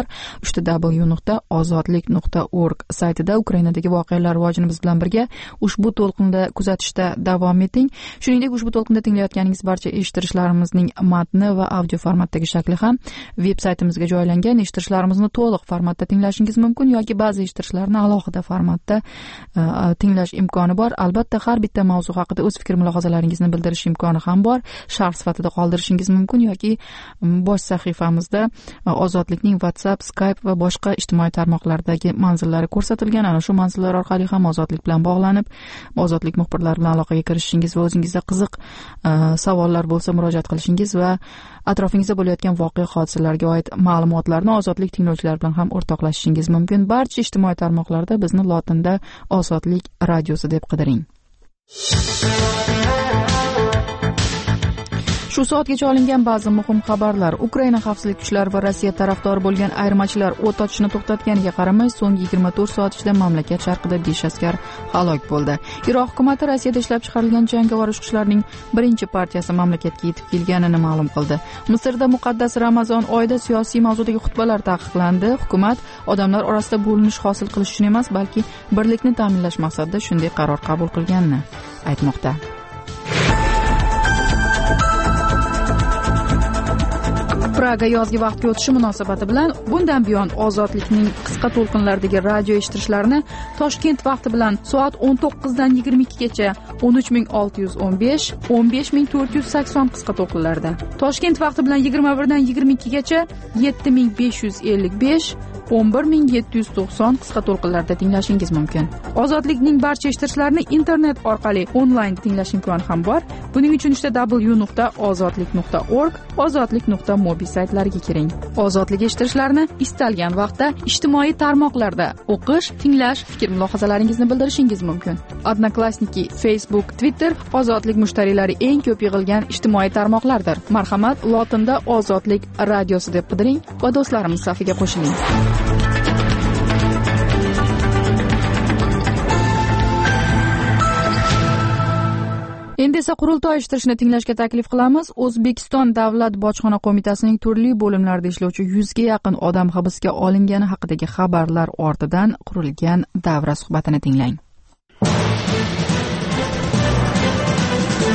www.ozodlik.org saytida. Ukrainadagi voqealar rivojini biz bilan birga ushbu to'lqinda kuzatishda davom eting. Shuningdek, ushbu to'lqinda tinglayotganingiz barcha eshittirishlarimizning matni va audio formatdagi shakli ham veb saytimizga joylangan. Eshittirishlarimizni to'liq formatda tinglashingiz mumkin yoki ba'zi eshittirishlarni alohida formatda tinglash imkoni bor. Albatta, har bitta mavzu haqida o'z fikr mulohazalaringizni bildirish imkoni ham bor. Sharh sifatida qoldirishingiz mumkin yoki bosh sahifamizda Ozodlikning WhatsApp, Skype va boshqa ijtimoiy tarmoqlardagi manzillari ko'rsatilgan. Ana shu manzillar orqali ham Ozodlik bilan bog'lanib, Ozodlik muxbirlari bilan aloqaga kirishishingiz va o'zingizga qiziq savollar bo'lsa murojaat qilishingiz va atrofingizda bo'layotgan voqea hodisalarga oid ma'lumotlarni Ozodlik tinglovchilari bilan ham o'rtoqlashishingiz mumkin. Barcha ijtimoiy tarmoqlarda bizni lotinda Ozodlik radiosi deb qidiring. Shu soatgacha olingan ba'zi muhim xabarlar. Ukraina xavfsizlik kuchlari va Rossiya tarafdori bo'lgan ayirmachilar o't ochishni to'xtatganiga qaramay, so'nggi 24 soat ichida mamlakat sharqida 5 askar halok bo'ldi. Iroq hukumati Rossiyada ishlab chiqarilgan jangovar uçquchlarning birinchi partiyasi mamlakatga yetib kelganini ma'lum qildi. Misrda muqaddas Ramazon oyida siyosiy mavzudagi xutbalar taqiqlandi. Hukumat odamlar orasida bo'linish hosil qilish uchun emas, balki birlikni ta'minlash maqsadida shunday qaror qabul qilganini aytmoqda. Praga yozgi vaqtga o'tishi munosabati bilan bundan buyon Ozodlikning qisqa to'lqinlardagi radio eshittirishlarini Toshkent vaqti bilan soat 19 dan 22 gacha 13615, 15480 qisqa to'lqinlarda. Toshkent vaqti bilan 21 dan 22 gacha 7555, 11790 qisqa to'lqinlarda tinglashingiz mumkin. Ozodlikning barcha eshittirishlarini internet orqali onlayn tinglash imkoni ham bor. Buning uchun www.ozodlik.org, ozodlik.mobi saytlariga kiring. Ozodlik eshittirishlarini istalgan vaqtda ijtimoiy tarmoqlarda o'qish, tinglash, fikr mulohazalaringizni bildirishingiz mumkin. Odnoklassniki, Facebook, Twitter Ozodlik mushtariylari eng ko'p yig'ilgan ijtimoiy tarmoqlardir. Marhamat, lotinda Ozodlik radiosi deb qidiring va do'stlarimiz safiga qo'shiling. Endi esa qurultoy eshittirishni tinglashga taklif qilamiz. O'zbekiston Davlat bojxona qo'mitasining turli bo'limlarida ishlovchi 100 ga yaqin odam hibsga olingani haqidagi xabarlar ortidan qurilgan davra suhbatini tinglang.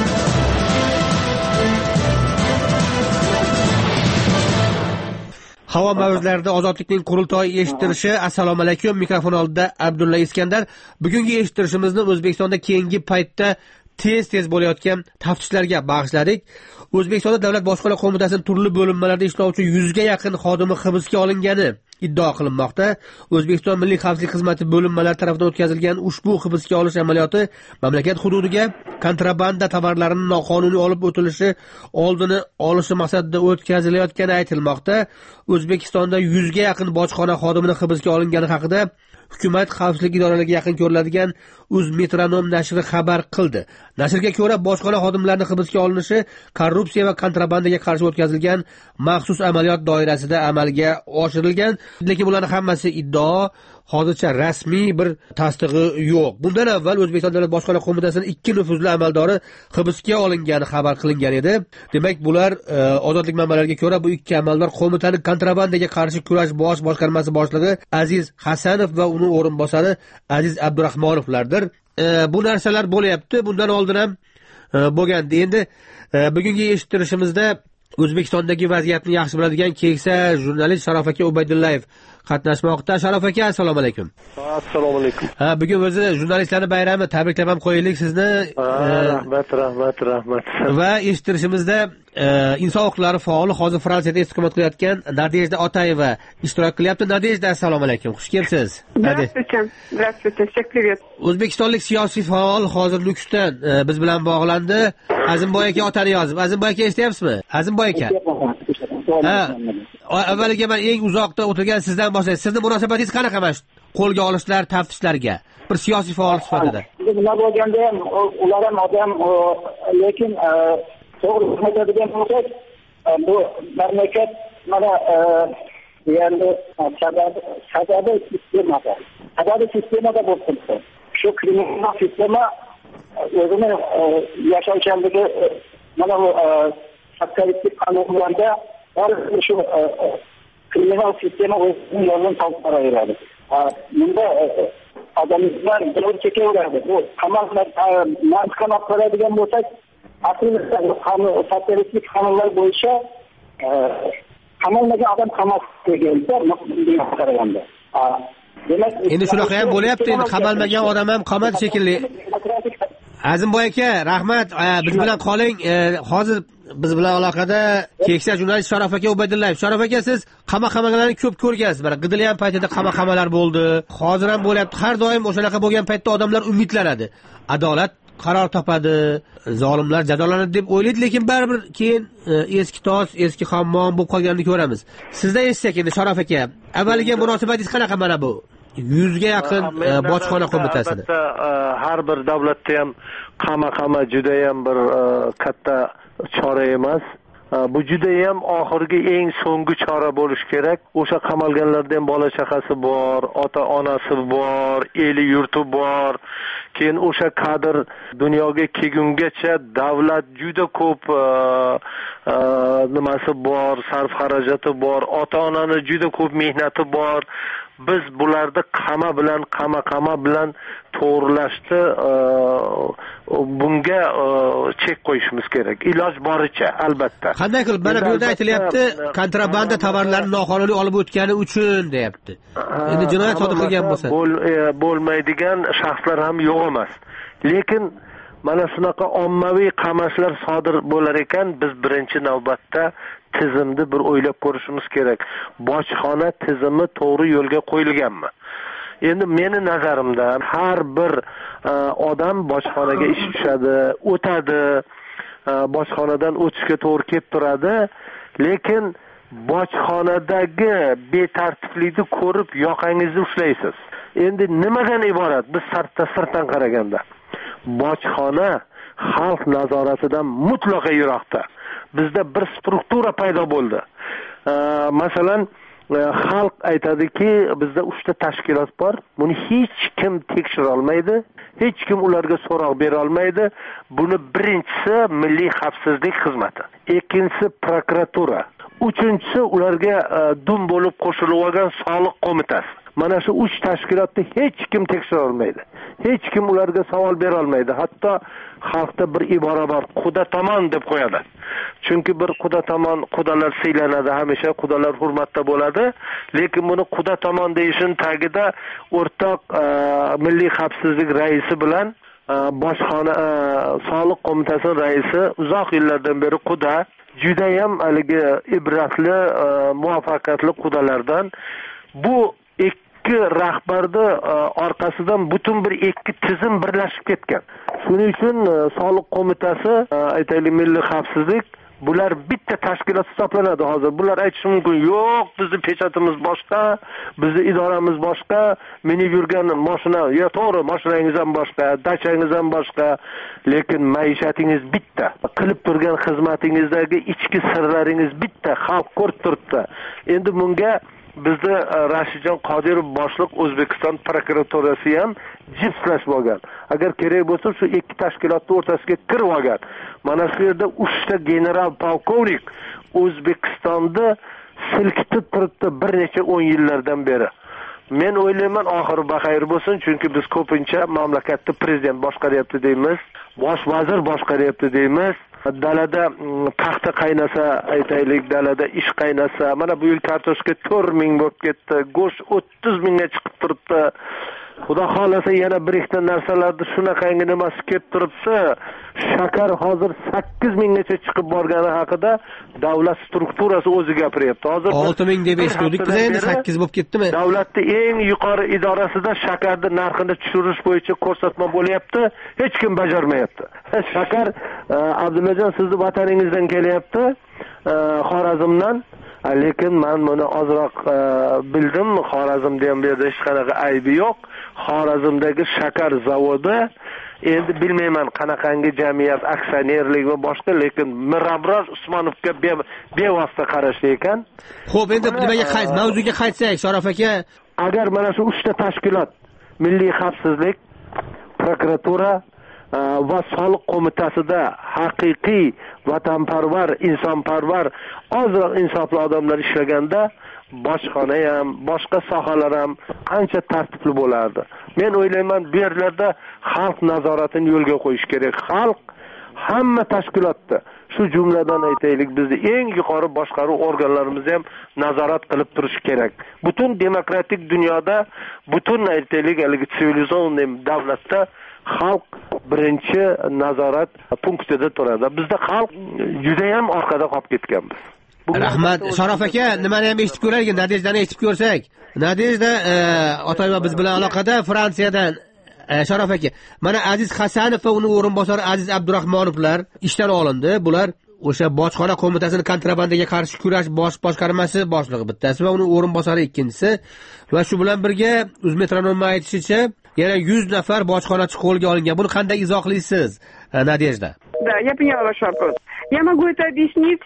Havo mavzularida ozodlikning qurultoyi eshittirishi. Assalomu alaykum. Mikrofon oldida Abdulla Iskandar. Bugungi eshittirishimizni O'zbekistonda keyingi paytda tez bo'layotgan taftishlarga bag'ishladik. O'zbekistonda Davlat bojxona qo'mitasining turli bo'linmalarida ishlovchi 100 ga yaqin xodimi hibsga olingani iddia qilinmoqda. O'zbekiston Milliy xavfsizlik xizmati bo'linmalari tomonidan o'tkazilgan ushbu hibsga olish amaliyoti mamlakat hududiga kontrabanda tovarlarining noqonuniy olib o'tilishi oldini olishi maqsadida o'tkazilayotgani aytilmoqda. O'zbekistonda 100 ga yaqin bojxona xodimining hibsga olingani haqida Hukumat xavfsizlik idoralariga yaqin ko'riladigan Uzmetronom nashri xabar qildi. Nashrga ko'ra, bojxona xodimlarining hibsga olinishi korrupsiya va kontrabandaga qarshi o'tkazilgan maxsus amaliyot doirasida amalga oshirilgan, lekin bularning hammasi iddao, hozircha rasmiy bir tasdig'i yo'q. Bundan avval O'zbekiston Davlat bojxona qo'mitasining 2 nufuzli amaldori hibsga olingani xabar qilingan edi. Demak, bular ozodlik manbalariga ko'ra bu 2 amaldor qo'mitaning kontrabandaga qarshi kurash bosh boshqarmasi boshlig'i Aziz Hasanov va uning o'rinbosari Aziz Abdurahmonovlardir. Bu narsalar bo'lyapti. Bundan oldin ham bo'lgandi. Endi bugungi eshittirishimizda O'zbekistondagi vaziyatni yaxshi biladigan keksa jurnalist Sharof aka Ubaydullayev qatnashmoqda. Sharof aka, assalomu alaykum. Assalomu alaykum. Bugun o'zi jurnalistlarning bayrami, tabriklab ham qo'yaylik sizni. Rahmat. Va eshittirishimizda inson huquqlari faoli hozir Fransiyada istiqomat qilayotgan Nadejda Otayeva ishtirok qilyapti. Nadejda, assalomu alaykum. Xush kelibsiz. Здравствуйте. Всех привет. O'zbekistonlik siyosiy faol hozir Nukusdan biz bilan bog'landi. Azimboy aka otani yozib. Azimboy aka eshityapsizmi? Azimboy aka. Avvaliga men eng uzoqda o'tirgan sizdan boshlayman. Sizning munosabatingiz qanaqa mana shu qo'lga olishlar, taftishlarga? Bir siyosiy faol sifatida. Nima bo'lganda ham ular ham odam, lekin to'g'ri aytadigan bo'lsak, bu mamlakat mana endi sababi sistemada bo'lib turibdi. Shu kriminal sistema o'zini yashayotganligi mana bu kapitalistik qonunlarda shu kriminal sistema o'zining yo'lini topib boraveradi. Bunda odamlar bir chekaveradi. Bu qamoq qiladigan bo'lsak, aslida kapitalistik qonunlar bo'yicha qamalmagan odam qamoqqa kelsa, demak, endi shunaqa ham bo'lyapti. Endi qamalmagan odam ham qamaldi shekilli. Azimboy aka, rahmat. Biz bilan qoling. Hozir biz bilan aloqada keksa jurnalist Sharof aka Ubaydullayev. Sharof aka, siz qamoqxonalarni ko'p ko'rgansiz. Mana Qidilayam paytida qamoqxonalar bo'ldi. Hozir ham bo'lyapti. Har doim o'shanaqa bo'lgan paytda odamlar umidlanadi. Adolat qaror topadi, zolimlar jazolanadi deb o'ylaydi, lekin baribir keyin eski tos, eski hammom bo'lib qolganini ko'ramiz. Sizdan eshitsak endi Sharof aka, avvaliga munosabatingiz qanaqa mana bu 100 ga yaqin bojxona qo'mitasini? Har bir davlatda ham qamoqxona juda ham bir katta chora emas. Bu juda ham oxirgi eng so'nggi chora bo'lish kerak. O'sha qamalganlarda ham bola chaqasi bor, ota-onasi bor, eli yurti bor. Keyin o'sha kadr dunyoga kelgungacha davlat juda ko'p nimasi bor, sarf xarajati bor, ota-onani juda ko'p mehnati bor. Biz bularni qama bilan to'g'rilashni bunga chek qo'yishimiz kerak. Iloj boricha, albatta. Qanday qilib? Mana bu yerda aytilyapti, kontrabanda tovarlarni noqonuniy olib o'tgani uchun deyapti. Endi jinoyat sodir qilgan bo'lsa, bo'lmaydigan shaxslar ham yo'q emas. Lekin mana shunaqa ommaviy qamashlar sodir bo'lar ekan, biz birinchi navbatda tizimni bir o'ylab ko'rishimiz kerak. Bojxona tizimi to'g'ri yo'lga qo'yilganmi? Endi meni nazarimda har bir odam bojxonaga ish tushadi, o'tadi, bojxonadan o'tishga to'g'ri kelib turadi, lekin bojxonadagi betartiblikni ko'rib yoqangizni ushlaysiz. Endi nimadan iborat? Biz sirtdan qaraganda bojxona xalq nazoratidan mutlaqo yiroqda. Bizda bir struktura paydo bo'ldi. Masalan, xalq aytadiki, bizda 3 ta tashkilot bor. Buni hech kim tekshira olmaydi, hech kim ularga so'roq bera olmaydi. Buni birinchisi Milliy xavfsizlik xizmati, ikkinchisi prokuratura, uchinchisi ularga dum bo'lib qo'shilib olgan soliq qo'mitasi. mana shu 3 tashkilotni hech kim tekshira olmaydi. Hech kim ularga savol bera olmaydi. Hatto xalqda bir ibora bor, quda tomon deb qo'yadi. Chunki bir quda tomon, qudalar siylanadi, hamisha qudalar hurmatda bo'ladi, lekin buni quda tomon deyishin tagida o'rtoq milliy xavfsizlik raisi bilan boshqona soliq qo'mitasining raisi uzoq yillardan beri quda, juda ham haligi ibratli, muvaffaqiyatli qudalardan. Bu ikki rahbarni orqasidan butun bir ikki tizim birlashib ketgan. Shuning uchun soliq qo'mitasi, aytaylik milliy xavfsizlik, bular bitta tashkilot hisoblanadi hozir. Bular aytishi mumkin, yo'q, bizning pechatimiz boshqa, bizning idoramiz boshqa, minib yurgan mashina, yo to'g'ri, mashinangiz ham boshqa, dachangiz ham boshqa, lekin maishatingiz bitta. Qilib turgan xizmatingizdagi ichki sirlaringiz bitta, xalq ko'rib turibdi. Endi bunga bizda Rashidjon Qodirov boshliq O'zbekiston prokuraturasi ham jipslash bo'lgan. Agar kerak bo'lsa shu ikki tashkilotning o'rtasiga kirib olgan. Mana shu yerda 3 ta general polkovnik O'zbekistonda silkitib turibdi bir necha 10 yillardan beri. Men o'ylayman, oxiri baxayr bo'lsin, chunki biz ko'pincha mamlakatni prezident boshqaryapti deymiz, bosh vazir boshqaryapti deymiz. Dalada paxta qaynasa, aytaylik, dalada ish qaynasa, mana bu yil kartoshka 4000 bo'lib ketdi, go'sht 30 mingga chiqib turibdi. Xudo xolasa yana bir ikkita narsalarni shunaqangi nimasi kelib turibdi. Shakar hozir 8000 gacha chiqib borgani haqida davlat strukturasi o'zi gapiryapti. Hozir 6000 deb eshitdik, biz endi 8 bo'lib ketdimi? Davlatning eng yuqori idorasida shakarni narxini tushirish bo'yicha ko'rsatma bo'lyapti, hech kim bajarmayapti. Shakar Abdullajon sizni vataningizdan kelyapti, Xorazmdan. Lekin men buni ozroq bildim, Xorazmda ham bu yerda hech qanaqa aybi yo'q. Xorazmdagi shakar zavodi endi bilmayman qanaqangi jamiyat, aksionerlik va boshqa, lekin Mirabror Usmonovga bevosita qarashli ekan. Xo'p, endi nimaga mavzuga qaytsak, Sharof aka, agar mana shu 3 ta tashkilot, milliy xavfsizlik, prokuratura va soliq qo'mitasida haqiqiy vatanparvar, insonparvar, ozroq insofli odamlar ishlaganda boshqona ham, boshqa sohalar ham ancha tartibli bo'lardi. Men o'ylayman, bu yerlarda xalq nazoratini yo'lga qo'yish kerak. Xalq hamma tashkilotda, shu jumladan aytaylik, bizni eng yuqori boshqaruv organlarimiz ham nazorat qilib turish kerak. Butun demokratik dunyoda, butun aytaylik, haligi sivilizovan davlatda xalq birinchi nazorat punktida turadi. Bizda xalq juda ham orqada qolib ketganmiz. Rahmat, Sharof aka, nimani ham eshitib ko'raylik, Nadejdani eshitib ko'rsak. Nadejda Otoyeva biz bilan aloqada, Fransiyadan. Sharof aka, mana Aziz Hasanov va uning o'rinbosari Aziz Abdurahmonovlar ishdan olindi. Bular o'sha bojxona qo'mitasining kontrabandaga qarshi kurash bosh boshqarmasi boshlig'i bittasi va uning o'rinbosari ikkinchisi. Va shu bilan birga O'zmetronomning aytishicha, yana 100 nafar bojxonachi qo'lga olingan. Buni qanday izohlaysiz, Nadejda? Да, я поняла ваш вопрос. Я могу это объяснить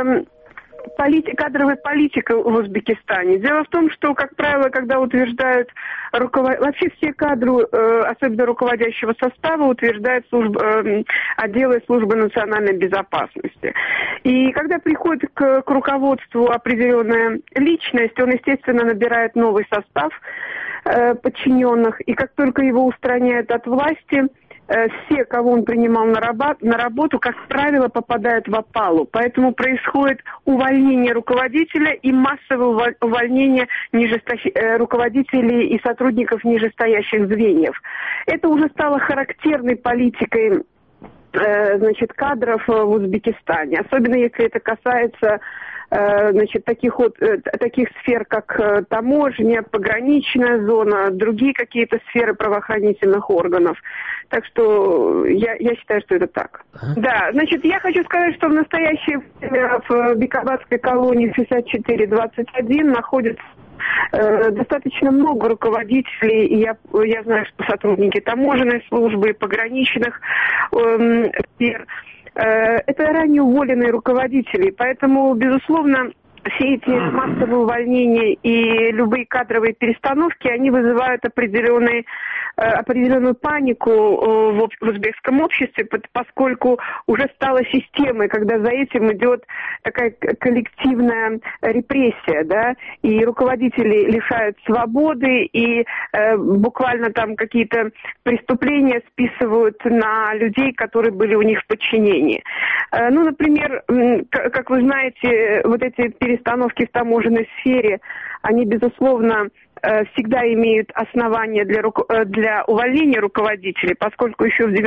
кадровой политикой в Узбекистане. Дело в том, что, как правило, когда утверждают вообще все кадры, особенно руководящего состава, утверждают отделы службы национальной безопасности. И когда приходит к руководству определенная личность, он, естественно, набирает новый состав подчиненных, и как только его устраняют от власти, все, кого он принимал на работу, как правило, попадают в опалу. Поэтому происходит увольнение руководителя и массовое увольнение руководителей и сотрудников нижестоящих звеньев. Это уже стало характерной политикой кадров в Узбекистане. Особенно если это касается таких сфер, как таможня, пограничная зона, другие какие-то сферы правоохранительных органов. Так что я считаю, что это так. Да, я хочу сказать, что в настоящее время в Бекабадской колонии 6421 находится достаточно много руководителей, и я знаю, что сотрудники таможенной службы, пограничных сфер. Это ранее уволенные руководители, поэтому, безусловно, все эти массовые увольнения и любые кадровые перестановки, они вызывают определенную панику в узбекском обществе, поскольку уже стало системой, когда за этим идет такая коллективная репрессия, да, и руководители лишают свободы, и буквально там какие-то преступления списывают на людей, которые были у них в подчинении. Ну, например, как вы знаете, вот эти перестановки в таможенной сфере, они, безусловно, всегда имеют основания для увольнения руководителей, поскольку еще по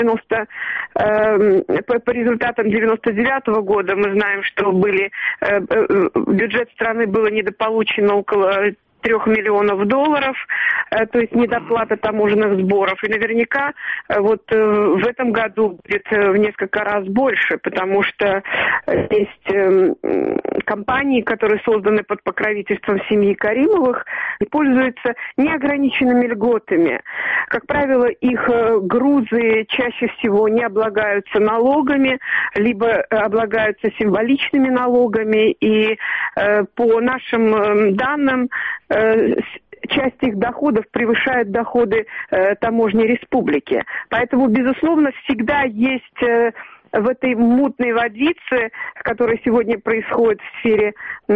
результатам 99-го года мы знаем, что бюджет страны было недополучено около $3 миллионов, то есть недоплата таможенных сборов. И наверняка вот в этом году будет в несколько раз больше, потому что есть компании, которые созданы под покровительством семьи Каримовых, и пользуются неограниченными льготами. Как правило, их грузы чаще всего не облагаются налогами, либо облагаются символичными налогами, и по нашим данным, часть их доходов превышает доходы таможни республики. Поэтому, безусловно, всегда есть в этой мутной водице, которая сегодня происходит в сфере,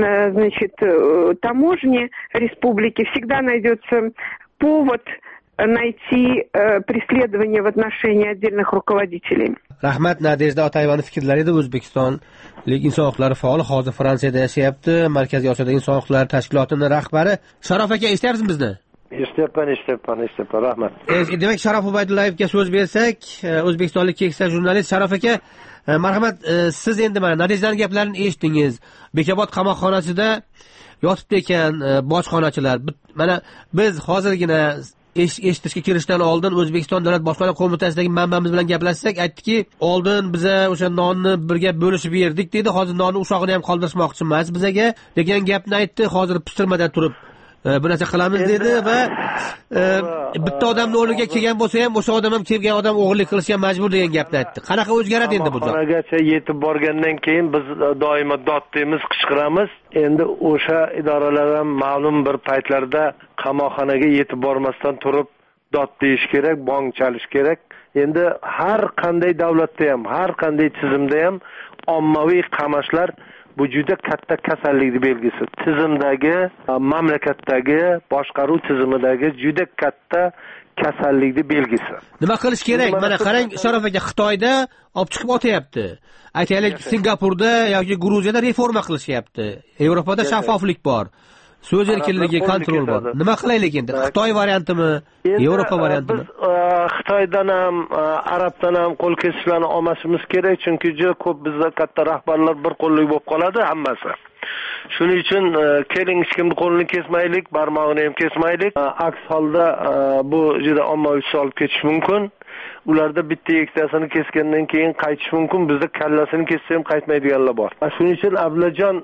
таможни республики, всегда найдется повод найти преследование в отношении отдельных руководителей. Rahmat, Nadejda Otayevani fikrlari edi. O'zbekistonlik inson huquqlari faoli, hozir Fransiyada yashayapti. Markaziy Osiyodagi inson huquqlari tashkilotining rahbari. Sharof aka, eshityapsizmi bizni? Eshityapman, rahmat. Demak, Sharof Ubaydullayevga so'z bersak, o'zbekistonlik keksa jurnalist Sharof aka, marhamat, siz endi mana Nadejdaning gaplarini eshitdingiz. Bekobod qamoqxonasida yotibdi ekan bojxonachilar. Mana biz hozirgina eshitishga kirishdan oldin O'zbekiston Davlat bojxona qo'mitasidagi manbamiz bilan gaplashsak, aytdiki, oldin biza o'sha nonni birga bo'lishib yerdik dedi. Hozir nonni ushog'ini ham qoldirishmoqchi emas bizaga degan gapni aytdi. Hozir pistirmadan turib bir narsa qilamiz dedi va bitta odamning o'rniga kelgan bo'lsa ham o'sha odam ham kelgan odam o'g'irlik qilishga majbur degan gapni aytdi. Qanaqa o'zgaradi endi bu joy? Qamoqxonagacha yetib borgandan keyin biz doimo dod deymiz, qichqiramiz. Endi o'sha idoralar ham ma'lum bir paytlarda qamoqxonaga yetib bormasdan turib dod deyish kerak, bong chalish kerak. Endi har qanday davlatda ham, har qanday tizimda ham ommaviy qamashlar bu juda katta kasallikning belgisi. Tizimdagi, mamlakatdagi, boshqaruv tizimidagi juda katta kasallikning belgisi. Nima qilish kerak? Mana qarang, Sharof aka, Xitoyda olib chiqib otayapti. Aytaylik, Singapurda yoki Gruziyada reforma qilishyapti. Yevropada shaffoflik bor. So'z erkinligi, kontrol bor. Nima qilaylik endi? Xitoy variantimi, Yevropa variantimi? Xitoydan ham, Arabdan ham qo'l kesishlarni olmasimiz kerak, chunki juda ko'p bizda katta rahbarlar bir qo'llik bo'lib qoladi hammasi. Shuning uchun keling hech kimning qo'lini kesmaylik, barmog'ini ham kesmaylik. Aks holda bu juda ommaviy olib ketish mumkin. Ularda bitta ektasini kesgandan keyin qaytish mumkin. Bizda kallasini kessa ham qaytmaydiganlar bor. Shuning uchun Ablajon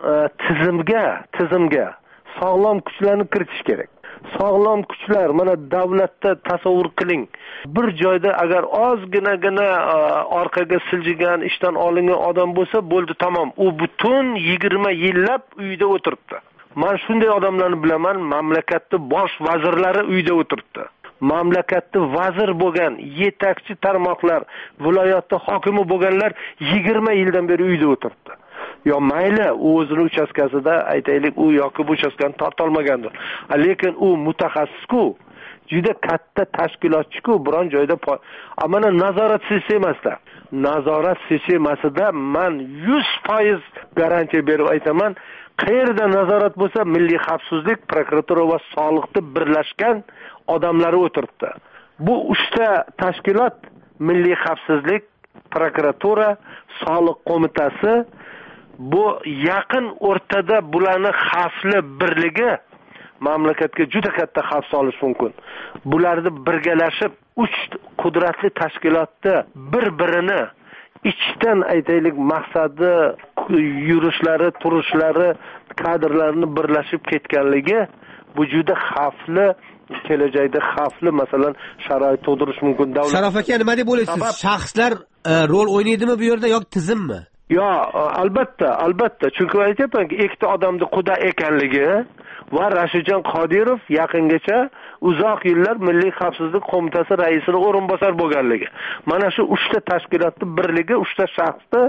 tizimga sog'lom kuchlarni kiritish kerak. Sog'lom kuchlar, mana davlatda tasavvur qiling. Bir joyda agar ozginagina orqaga siljigan, ishdan olingan odam bo'lsa, bo'ldi, tamom. U butun 20 yillab uyda o'tiribdi. Men shunday odamlarni bilaman, mamlakatning bosh vazirlari uyda o'tiribdi. Mamlakatda vazir bo'lgan, yetakchi tarmoqlar, viloyatda hokimi bo'lganlar 20 yildan beri uyda o'tiribdi. Yo mayli, u o'zining uchastkasida aytaylik, u yoki bu uchastkani tortolmagandir. Lekin u mutaxassis-ku, juda katta tashkilotchi-ku, biron joyda amana nazorat sistemasida. Nazorat sistemasida men 100% garantiya berib aytaman, qayerda nazorat bo'lsa, milliy xavfsizlik, prokuratura va sog'liqni birlashgan odamlari o'tiribdi. Bu 3 ta tashkilot, milliy xavfsizlik, prokuratura, sog'liq qo'mitasi, bu yaqin o'rtada bularning xavfli birligi mamlakatga juda katta xavf solishi mumkin. Bularni birgalashib 3 qudratli tashkilotda bir-birini ichdan aytaylik maqsadi, yurishlari, turishlari, kadrlarini birlashib ketganligi bu juda xavfli, kelajakda xavfli masalan sharoit tug'dirish mumkin. Sharof aka, nima deb o'ylaysiz? Shaxslar rol o'ynaydimi bu yerda yoki tizimmi? albatta chunki aytyapmanki ikkita odamni quda ekanligi va Rashidjon Qodirov yaqingacha uzoq yillar Milliy xavfsizlik qo'mitasi raisining o'rinbosari bo'lganligi. Mana shu 3 ta tashkilotning birligi 3 ta shaxsning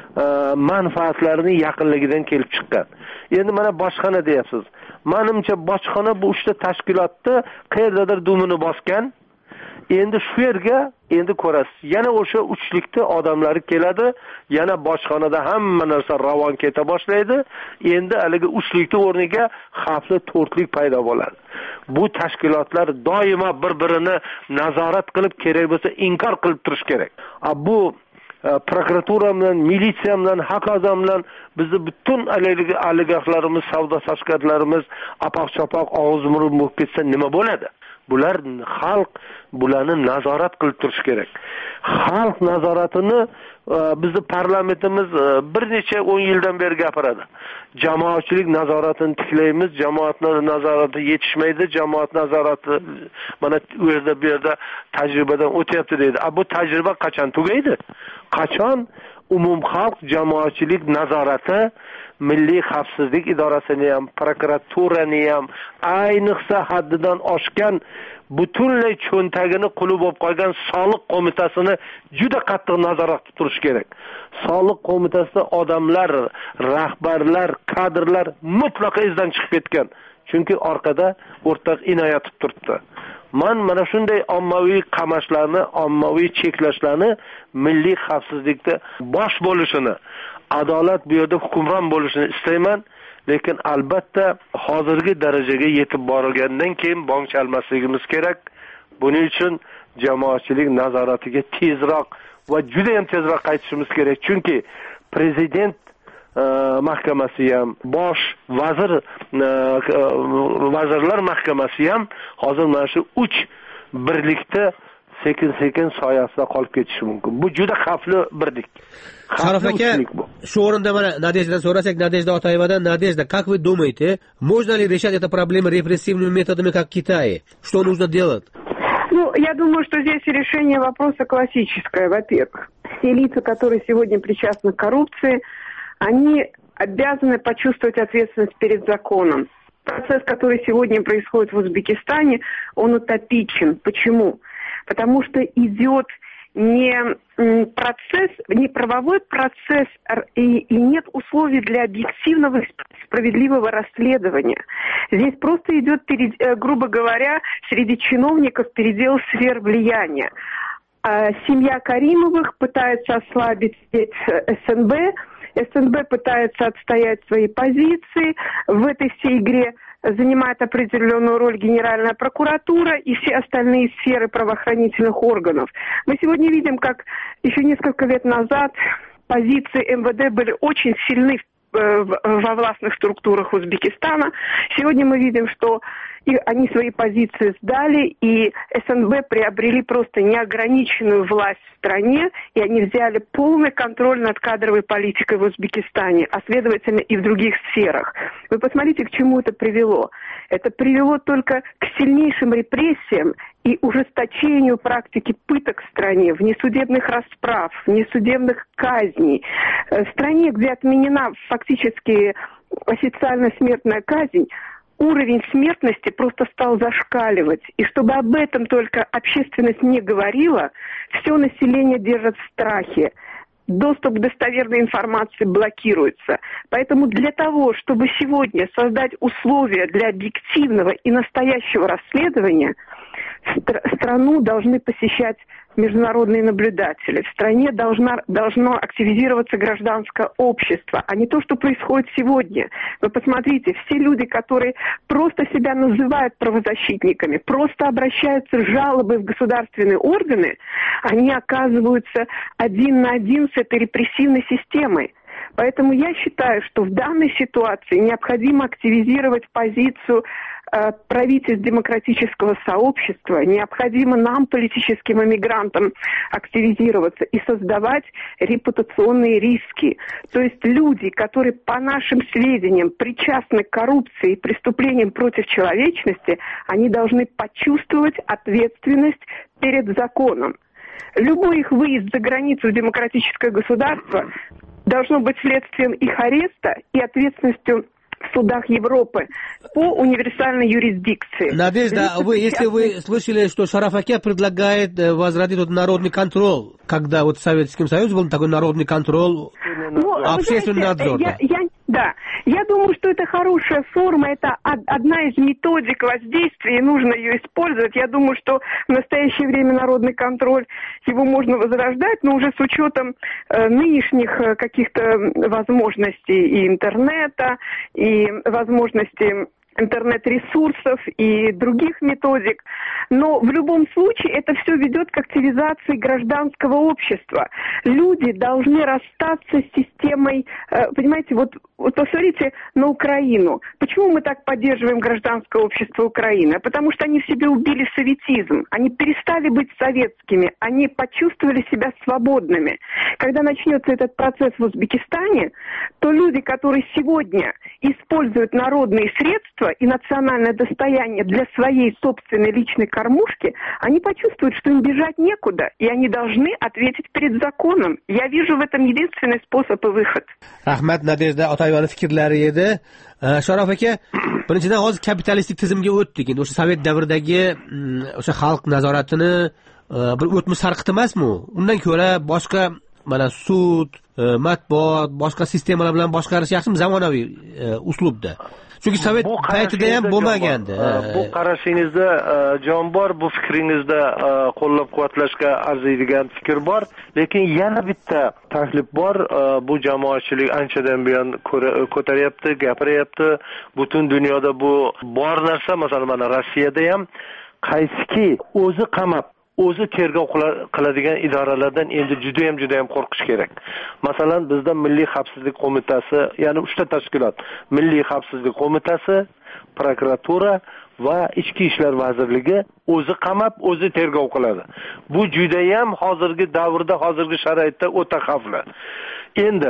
manfaatlarining yaqinligidan kelib chiqqan. Endi mana bojxona deyapsiz. Menimcha bojxona bu 3 ta tashkilotni qayerdadir dumini bosgan. Endi shu yerga ko'rasiz. Yana o'sha uchlikda odamlar keladi, yana bojxonada hamma narsa ravon keta boshlaydi. Endi haligi uchlikning o'rniga xavfli to'rtlik paydo bo'ladi. Bu tashkilotlar doimo bir-birini nazorat qilib, kerak bo'lsa inkor qilib turish kerak. Bu prokuratura bilan, militsiya bilan, hokazo bilan bizni butun oligarxlarimiz, savdo sochkatlarimiz apoq-chapoq og'iz murib bo'lib ketsa nima bo'ladi? Bular xalq bularni nazorat qilib turish kerak. Xalq nazoratini bizni parlamentimiz bir necha 10 yildan beri gapiradi. Jamoatchilik nazoratini tiklaymiz, jamoatning nazorati yetishmaydi, jamoat nazorati mana u yerda tajribadan o'tyapti deydi. Bu tajriba qachon tugaydi? Qachon umumxalq jamoatchilik nazorati Milliy xavfsizlik idorasini ham, prokuraturani ham, ayniqsa haddidan oshgan butunlay cho'ntagini quli bo'lib qolgan soliq qo'mitasini juda qattiq nazorat qilib turish kerak. Soliq qo'mitasida odamlar, rahbarlar, kadrlar mutlaqo izdan chiqib ketgan. Chunki orqada o'rtaq inoyatib turibdi. Mana shunday ommaviy qamashlarni, ommaviy cheklashlarni milliy xavfsizlikda bosh bo'lishini, adolat bu yerda hukmron bo'lishini istayman. Lekin albatta hozirgi darajaga yetib borilgandan keyin bong chalmasligimiz kerak. Buning uchun jamoatchilik nazoratiga tezroq va juda ham tezroq qaytishimiz kerak. Chunki prezident mahkamasi ham, bosh vazirlar mahkamasi ham hozir mana shu 3 birlikda sekin-sekin soyasida qolib ketishi mumkin. Bu juda xavfli birlik. Sharof aka, shu o'rinda mana Nadejdadan so'rasak, Nadejda Otayevadan. Nadejda, как вы думаете, можно ли решать эту проблему репрессивными методами, как в Китае? Что нужно делать? Я думаю, что здесь решение вопроса классическое. Во-первых, все лица, которые сегодня причастны к коррупции, они обязаны почувствовать ответственность перед законом. Процесс, который сегодня происходит в Узбекистане, он утопичен. Почему? Потому что идет не процесс, не правовой процесс, и нет условий для объективного и справедливого расследования. Здесь просто идет, грубо говоря, среди чиновников передел сфер влияния. Семья Каримовых пытается ослабить СНБ, СНБ пытается отстоять свои позиции в этой всей игре. Занимает определенную роль Генеральная прокуратура и все остальные сферы правоохранительных органов. Мы сегодня видим, как еще несколько лет назад позиции МВД были очень сильны во властных структурах Узбекистана. Сегодня мы видим, что они свои позиции сдали, и СНБ приобрели просто неограниченную власть в стране, и они взяли полный контроль над кадровой политикой в Узбекистане, а следовательно и в других сферах. Вы посмотрите, к чему это привело. Это привело только к сильнейшим репрессиям и ужесточению практики пыток в стране, внесудебных расправ, внесудебных казней. В стране, где отменена фактически официально смертная казнь, уровень смертности просто стал зашкаливать. И чтобы об этом только общественность не говорила, все население держит в страхе. Доступ к достоверной информации блокируется. Поэтому для того, чтобы сегодня создать условия для объективного и настоящего расследования, страну должны посещать международные наблюдатели. В стране должно активизироваться гражданское общество, а не то, что происходит сегодня. Вы посмотрите, все люди, которые просто себя называют правозащитниками, просто обращаются с жалобой в государственные органы, они оказываются один на один с этой репрессивной системой. Поэтому я считаю, что в данной ситуации необходимо активизировать позицию правительств демократического сообщества, необходимо нам, политическим эмигрантам, активизироваться и создавать репутационные риски. То есть люди, которые, по нашим сведениям, причастны к коррупции и преступлениям против человечности, они должны почувствовать ответственность перед законом. Любой их выезд за границу в демократическое государство должно быть следствием их ареста и ответственностью в судах Европы по универсальной юрисдикции. Надежда, если вы слышали, что Шараф Аке предлагает возродить вот народный контроль, когда вот Советским Союзом был такой народный контроль, общественный надзор. Я думаю, что это хорошая форма, это одна из методик воздействия, и нужно ее использовать. Я думаю, что в настоящее время народный контроль, его можно возрождать, но уже с учетом нынешних каких-то возможностей и интернета, и возможностей интернет-ресурсов и других методик. Но в любом случае это все ведет к активизации гражданского общества. Люди должны расстаться с системой, понимаете, вот посмотрите на Украину. Почему мы так поддерживаем гражданское общество Украины? Потому что они в себе убили советизм. Они перестали быть советскими. Они почувствовали себя свободными. Когда начнется этот процесс в Узбекистане, то люди, которые сегодня используют народные средства и национальное достояние для своей собственной личной кормушки, они почувствуют, что им бежать некуда, и они должны ответить перед законом. Я вижу в этом единственный способ и выход. Rahmat Nadejda Otayevani fikrlari edi. Sharof aka, birinchidan hozir kapitalistik tizimga o'tdik. Endi o'sha sovet davridagi o'sha xalq nazoratini bir o'tmish sarqit emasmi? Undan ko'ra boshqa mana sud, matbuot, boshqa sistemalar bilan boshqarish yaxshimi zamonaviy uslubda? Chunki sovet paytida ham bo'lmagandi. Bu qarashingizda jon bor, bu fikringizda qo'llab-quvvatlashga arziydigan fikr bor, lekin yana bitta taklif bor. Bu jamoatchilik anchadan buyon ko'taryapti, gapiryapti. Butun dunyoda bu bor narsa. Masalan, mana Rossiyada ham qaysiki o'zi qamab o'zi tergov qiladigan idoralardan endi juda ham qo'rqish kerak. Masalan, bizda Milliy xavfsizlik qo'mitasi, ya'ni 3 ta tashkilot: Milliy xavfsizlik qo'mitasi, prokuratura va Ichki ishlar vazirligi o'zi qamab, o'zi tergov qiladi. Bu juda ham hozirgi davrda, hozirgi sharoitda o'ta xavfli. Endi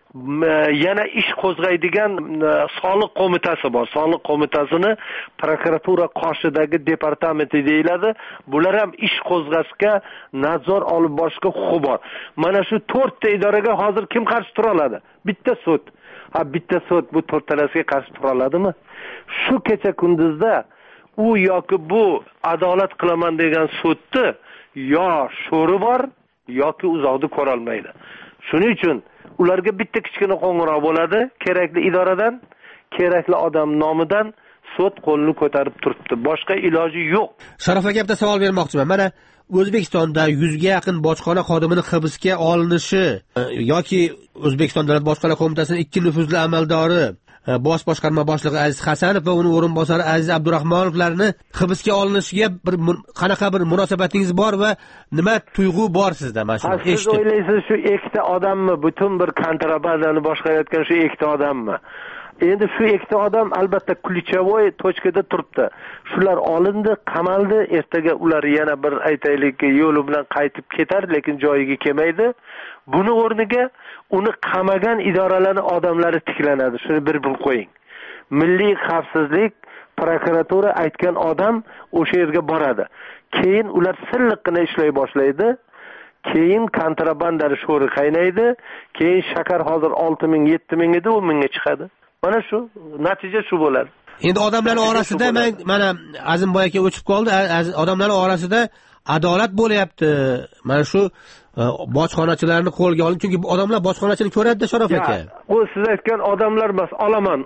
yana ish qo'zg'aydigan soliq qo'mitasi bor. Soliq qo'mitasini prokuratura qoshidagi departamenti deyiladi. Bular ham ish qo'zg'ashga, nadzor olib borishga huquqi bor. Mana shu 4 ta idoraga hozir kim qarshi tura oladi? Bitta sud. Bitta sud bu 4 talasiga qarshi tura oladimi? Shu kecha kunduzda u yoki bu adolat qilaman degan sudni yo sho'ri bor yoki uzoqni ko'ra olmaydi. Shuning uchun ularga bitta kichkina qo'ng'iroq bo'ladi, kerakli idoradan, kerakli odam nomidan sud qo'lini ko'tarib turibdi. Boshqa iloji yo'q. Sharof aka, bitta savol bermoqchiman. Mana O'zbekistonda 100 ga yaqin bojxona xodimini hibsga olinishi yoki O'zbekiston Davlat bojxona qo'mitasining 2 nufuzli amaldori bosh boshqarma boshlig'i Aziz Hasanov va uning o'rinbosari Aziz Abdurahmonovlarni hibsga olinishiga qanaqa bir munosabatingiz bor va nima tuyg'u bor sizda? Mana shu eshitib. Siz o'ylaysiz shu ikkita odammi butun bir kontrabandani boshqarayotgan shu ikkita odammi? Endi shu ikkita odam albatta ключевой точкада turibdi. Shular olindi, qamaldi, ertaga ular yana bir aytaylik yo'li bilan qaytib ketar, lekin joyiga kelmaydi. Buni o'rniga uni qamagan idoralarning odamlari tiklanadi. Shuni bir qo'ying. Milliy xavfsizlik, prokuratura aytgan odam o'sha yerga boradi. Keyin ular silliqqina ishlay boshlaydi. Keyin kontrabandari sho'ri qaynaydi. Keyin shakar hozir 6000, 7000 edi, 10 mingga chiqadi. Mana shu natija shu bo'ladi. Endi odamlarning orasida mana Azimboy aka o'chib qoldi. Odamlarning orasida adolat bo'lyapti. Mana shu bojxonachilarni qo'lga olin, chunki odamlar bojxonachini ko'radi-da Sharof aka. Bu siz aytgan odamlar emas, olomon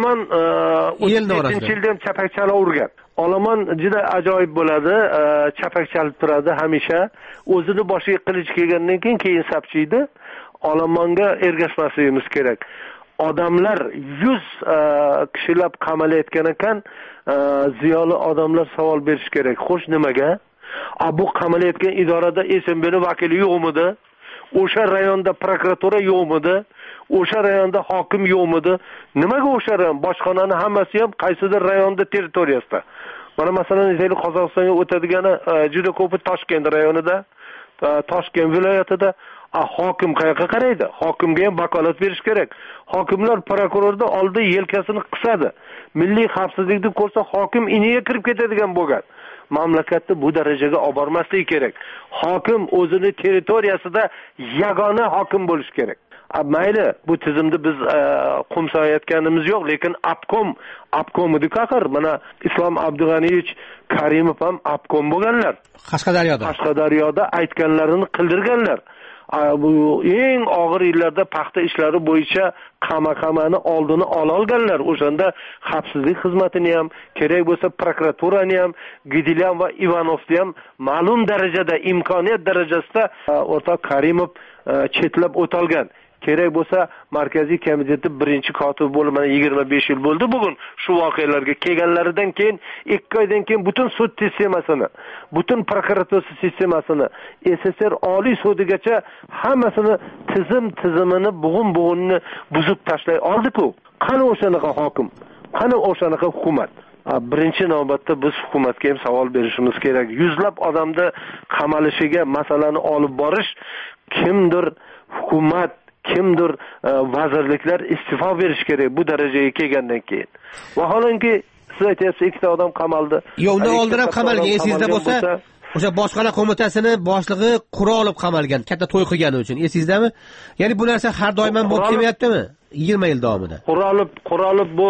7-yilda ham chapakchala urgan. Olomon juda ajoyib bo'ladi, chapakchalib turadi hamisha. O'zini boshiga qilich kelgandan keyin sapchiydi. Olomonga ergashmasligimiz kerak. Odamlar 100 kishilab qamalayotgan ekan, ziyoli odamlar savol berish kerak. Xo'sh, nimaga? Bu qamalayotgan idorada SMBning vakili yo'qmidi? O'sha rayonda prokuratura yo'qmidi? O'sha rayonda hokim yo'qmidi? Nimaga o'sha rayon? Bojxonaning hammasi ham qaysidir rayonda territoriyasida. Mana masalan, Qozog'istonga o'tadigani juda ko'pi Toshkent rayonida, Toshkent viloyatida. Hokim qayerga qaraydi? Hokimga ham vakolat berish kerak. Hokimlar prokurorda oldi yelkasini qisadi. Milliy xavfsizlikni ko'rsa hokim iniga kirib ketadigan bo'lgan. Mamlakatni bu darajaga olib bormaslik kerak. Hokim o'zini territoriyasida yagona hokim bo'lish kerak. mayli bu tizimni biz qo'msayotganimiz yo'q, lekin obkom edi axir. Mana Islom Abdug'aniyevich Karimov ham obkom bo'lganlar. Qashqadaryoda aytganlarini qildirganlar. Bu eng og'ir yillarda paxta ishlari bo'yicha qamoqni oldini olganlar. O'shanda xavfsizlik xizmatini ham, kerak bo'lsa prokuraturani ham, Gidilyan va Ivanovni ham ma'lum darajada, imkoniyat darajasida o'rtoq Karimov chetlab o'talgan. Kerak bo'lsa markaziy komiteti birinchi kotibi bo'lib mana 25 yil bo'ldi bugun shu voqealarga kelganlaridan keyin 2 oydan keyin butun sud sistemasini, butun prokuratura sistemasini, SSR oliy sudigacha hammasini tizimini bug'un-bug'unni buzib tashlay oldi-ku. Qani o'shanaqa hokim, qani o'shanaqa hukumat? Birinchi navbatda biz hukumatga ham savol berishimiz kerak. Yuzlab odamni qamalishiga masalani olib borish, kimdir hukumat, kimdir vazirliklar isti'fo berish kerak bu darajaga kelgandan keyin. Vaholanki siz aytyapsiz, 2 ta odam qamaldi. Yo'q, undan oldin ham qamalgan. Esingizda bo'lsa, o'sha bojxona qo'mitasining boshlig'i qura olib qamalgan, katta to'y qilgani uchun. Esingizdami? Ya'ni bu narsa har doim ham bo'lib kelmayaptimi? 20 yil davomida. Qura olib bu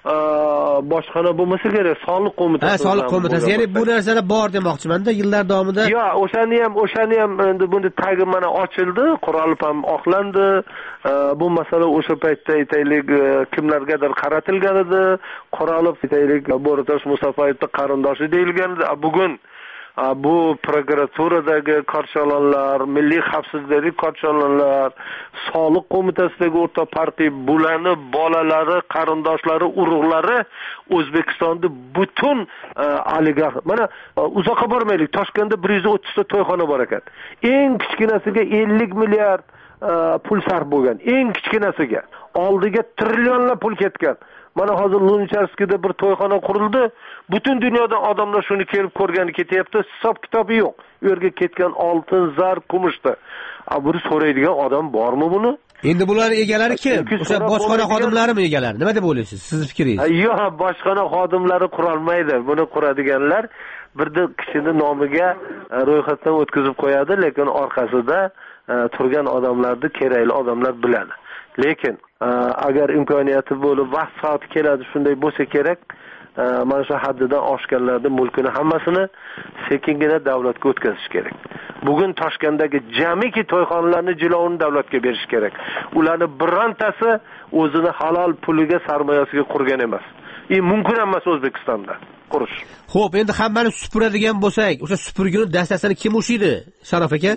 boshqana bo'lmasa kerak, soliq qo'mitasi. Soliq qo'mitasi. Ya'ni bu narsalar bor demoqchiman-da, yillar davomida. Yo'q, o'shani ham endi buni tagi mana ochildi, Qurolov ham oqlandi. Bu masala o'sha paytda aytaylik kimlargadir qaratilgan edi. Qurolov aytaylik Bo'ratosh Musafayevning qarindoshi deyilgan edi. Bugun bu prokuraturadagi korchalonlar, milliy xavfsizlik korchalonlar, soliq qo'mitasidagi o'rta partiya bulani, bolalari, qarindoshlari, urug'lari O'zbekistonda butun oligarx. Mana uzoqqa bormaylik. Toshkentda 130 ta to'yxona bor ekan. Eng kichkinasiga 50 milliard pul sarf bo'lgan. Eng kichkinasiga. Oldiga trillionlab pul ketgan. Mana hozir Luncharskida bir to'yxona qurildi. Butun dunyodan odamlar shuni kelib ko'rgani ketyapti. Hisob kitobi yo'q. U yerga ketgan oltin, zar, kumushda. Buni so'raydigan odam bormi buni? Endi bular egalari kim? O'sha bojxona xodimlarimi egalari? Nima deb o'ylaysiz? Sizning fikringiz? Yo'q, bojxona xodimlari qura olmaydi. Buni quradiganlar birda kishini nomiga ro'yxatdan o'tkazib qo'yadi, lekin orqasida turgan odamlarni kerakli odamlar biladi. Lekin agar imkoniyati bo'lib vaqt soati keladi, shunday bo'lsa kerak, mana shu haddidan oshganlarning mulkini hammasini sekingina davlatga o'tkazish kerak. Bugun Toshkentdagi jamiki to'yxonalarni jilovini davlatga berish kerak. Ularni birontasi o'zini halol puliga, sarmoyasiga qurgan emas. Mumkin emas O'zbekistonda qurish. Xo'p, endi hammani supuradigan bo'lsak, o'sha supurgini dastasini kim ushlaydi, Sharof aka?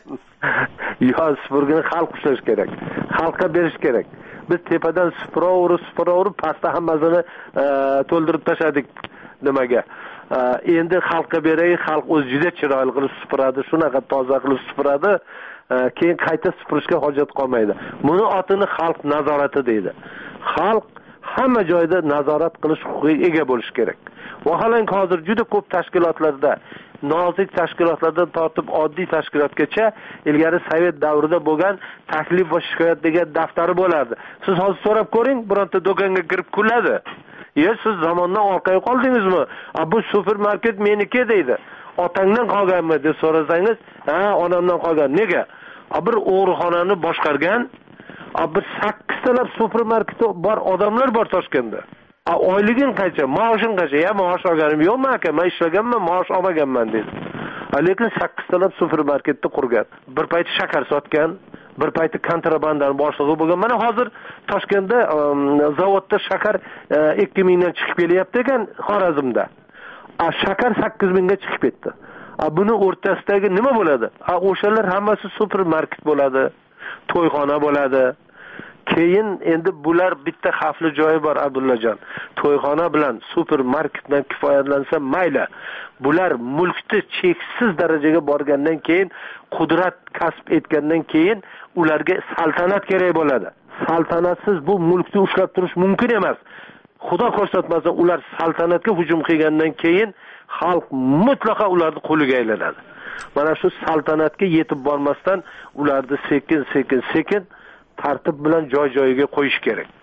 Yo'q, supurgini xalq ushlash kerak. Xalqqa berish kerak. Biz tepadan supuraverib, pastda hammasini to'ldirib tashladik nimaga. Endi xalqqa beray, xalq o'zi juda chiroyli qilib supuradi, shunaqa toza qilib supuradi, keyin qayta supurishga hojat qolmaydi. Buni otini xalq nazorati deydi. Xalq hamma joyda nazorat qilish huquqiga ega bo'lish kerak. Vaholanki hozir juda ko'p tashkilotlarda, nozik tashkilotlardan tortib oddiy tashkilotgacha ilgari Sovet davrida bo'lgan taklif va shikoyat degan daftari bo'lardi. Siz hozir so'rab ko'ring, bironta do'konga kirib kuladi. Siz zamondan orqaga qoldingizmi? Bu supermarket meniki deydi. Otangdan qolganmi deb so'rasangiz, onamdan qolgan. Nega? Bir o'g'rixonani boshqargan, bir 8 talab supermarketi bor odamlar bor Toshkentda. Oyliging qancha? Maoshing qancha? Maosh olganim yo'qmi aka? Men ishlaganman, maosh olmaganman dedi. Lekin 8 talab supermarketni qurgan. Bir payt shakar sotgan, bir payt kontrabandani boshlig'i bo'lgan. Mana hozir Toshkentda zavodda shakar 2000 dan chiqib kelyapti ekan Xorazmda. Shakar 8000 ga chiqib ketdi. Buni o'rtasidagi nima bo'ladi? O'shalar hammasi supermarket bo'ladi, to'yxona bo'ladi. Keyin endi bular bitta xavfli joyi bor Abdullajon. To'yxona bilan supermarketdan kifoyalansa mayli. Bular mulkni cheksiz darajaga borgandan keyin, qudrat kasb etgandan keyin ularga saltanat kerak bo'ladi. Saltanatsiz bu mulkni ushlab turish mumkin emas. Xudo ko'rsatmasin, ular saltanatga hujum qilgandan keyin xalq mutlaqo ularning qo'liga aylanadi. Mana shu saltanatga yetib bormasdan ularni sekin tartib bilan joy-joyiga qo'yish kerak.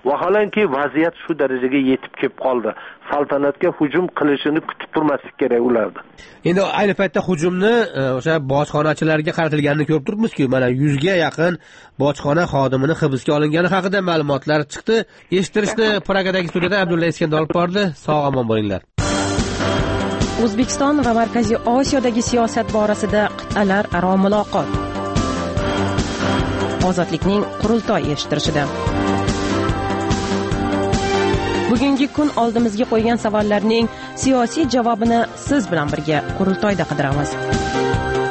vaholanki vaziyat shu darajaga yetib kelib qoldi. Saltanatga hujum qilishini kutib turmaslik kerak ularni. Endi ayni paytda hujumni o'sha bojxonachilarga qaratilganini ko'rib turibmiz-ku. Mana 100 ga yaqin bojxona xodimini hibsga olingani haqida ma'lumotlar chiqdi. Eshittirishni Pragadagi studiyada Abdulla Iskandar olib bordi. Sog' omon bo'linglar. O'zbekiston va Markaziy Osiyodagi siyosat borasida qit'alararo muloqot. Ozodlikning qurultoy eshittirishida. Bugungi kun oldimizga qo'ygan savollarning siyosiy javobini siz bilan birga qurultoyda qidiramiz.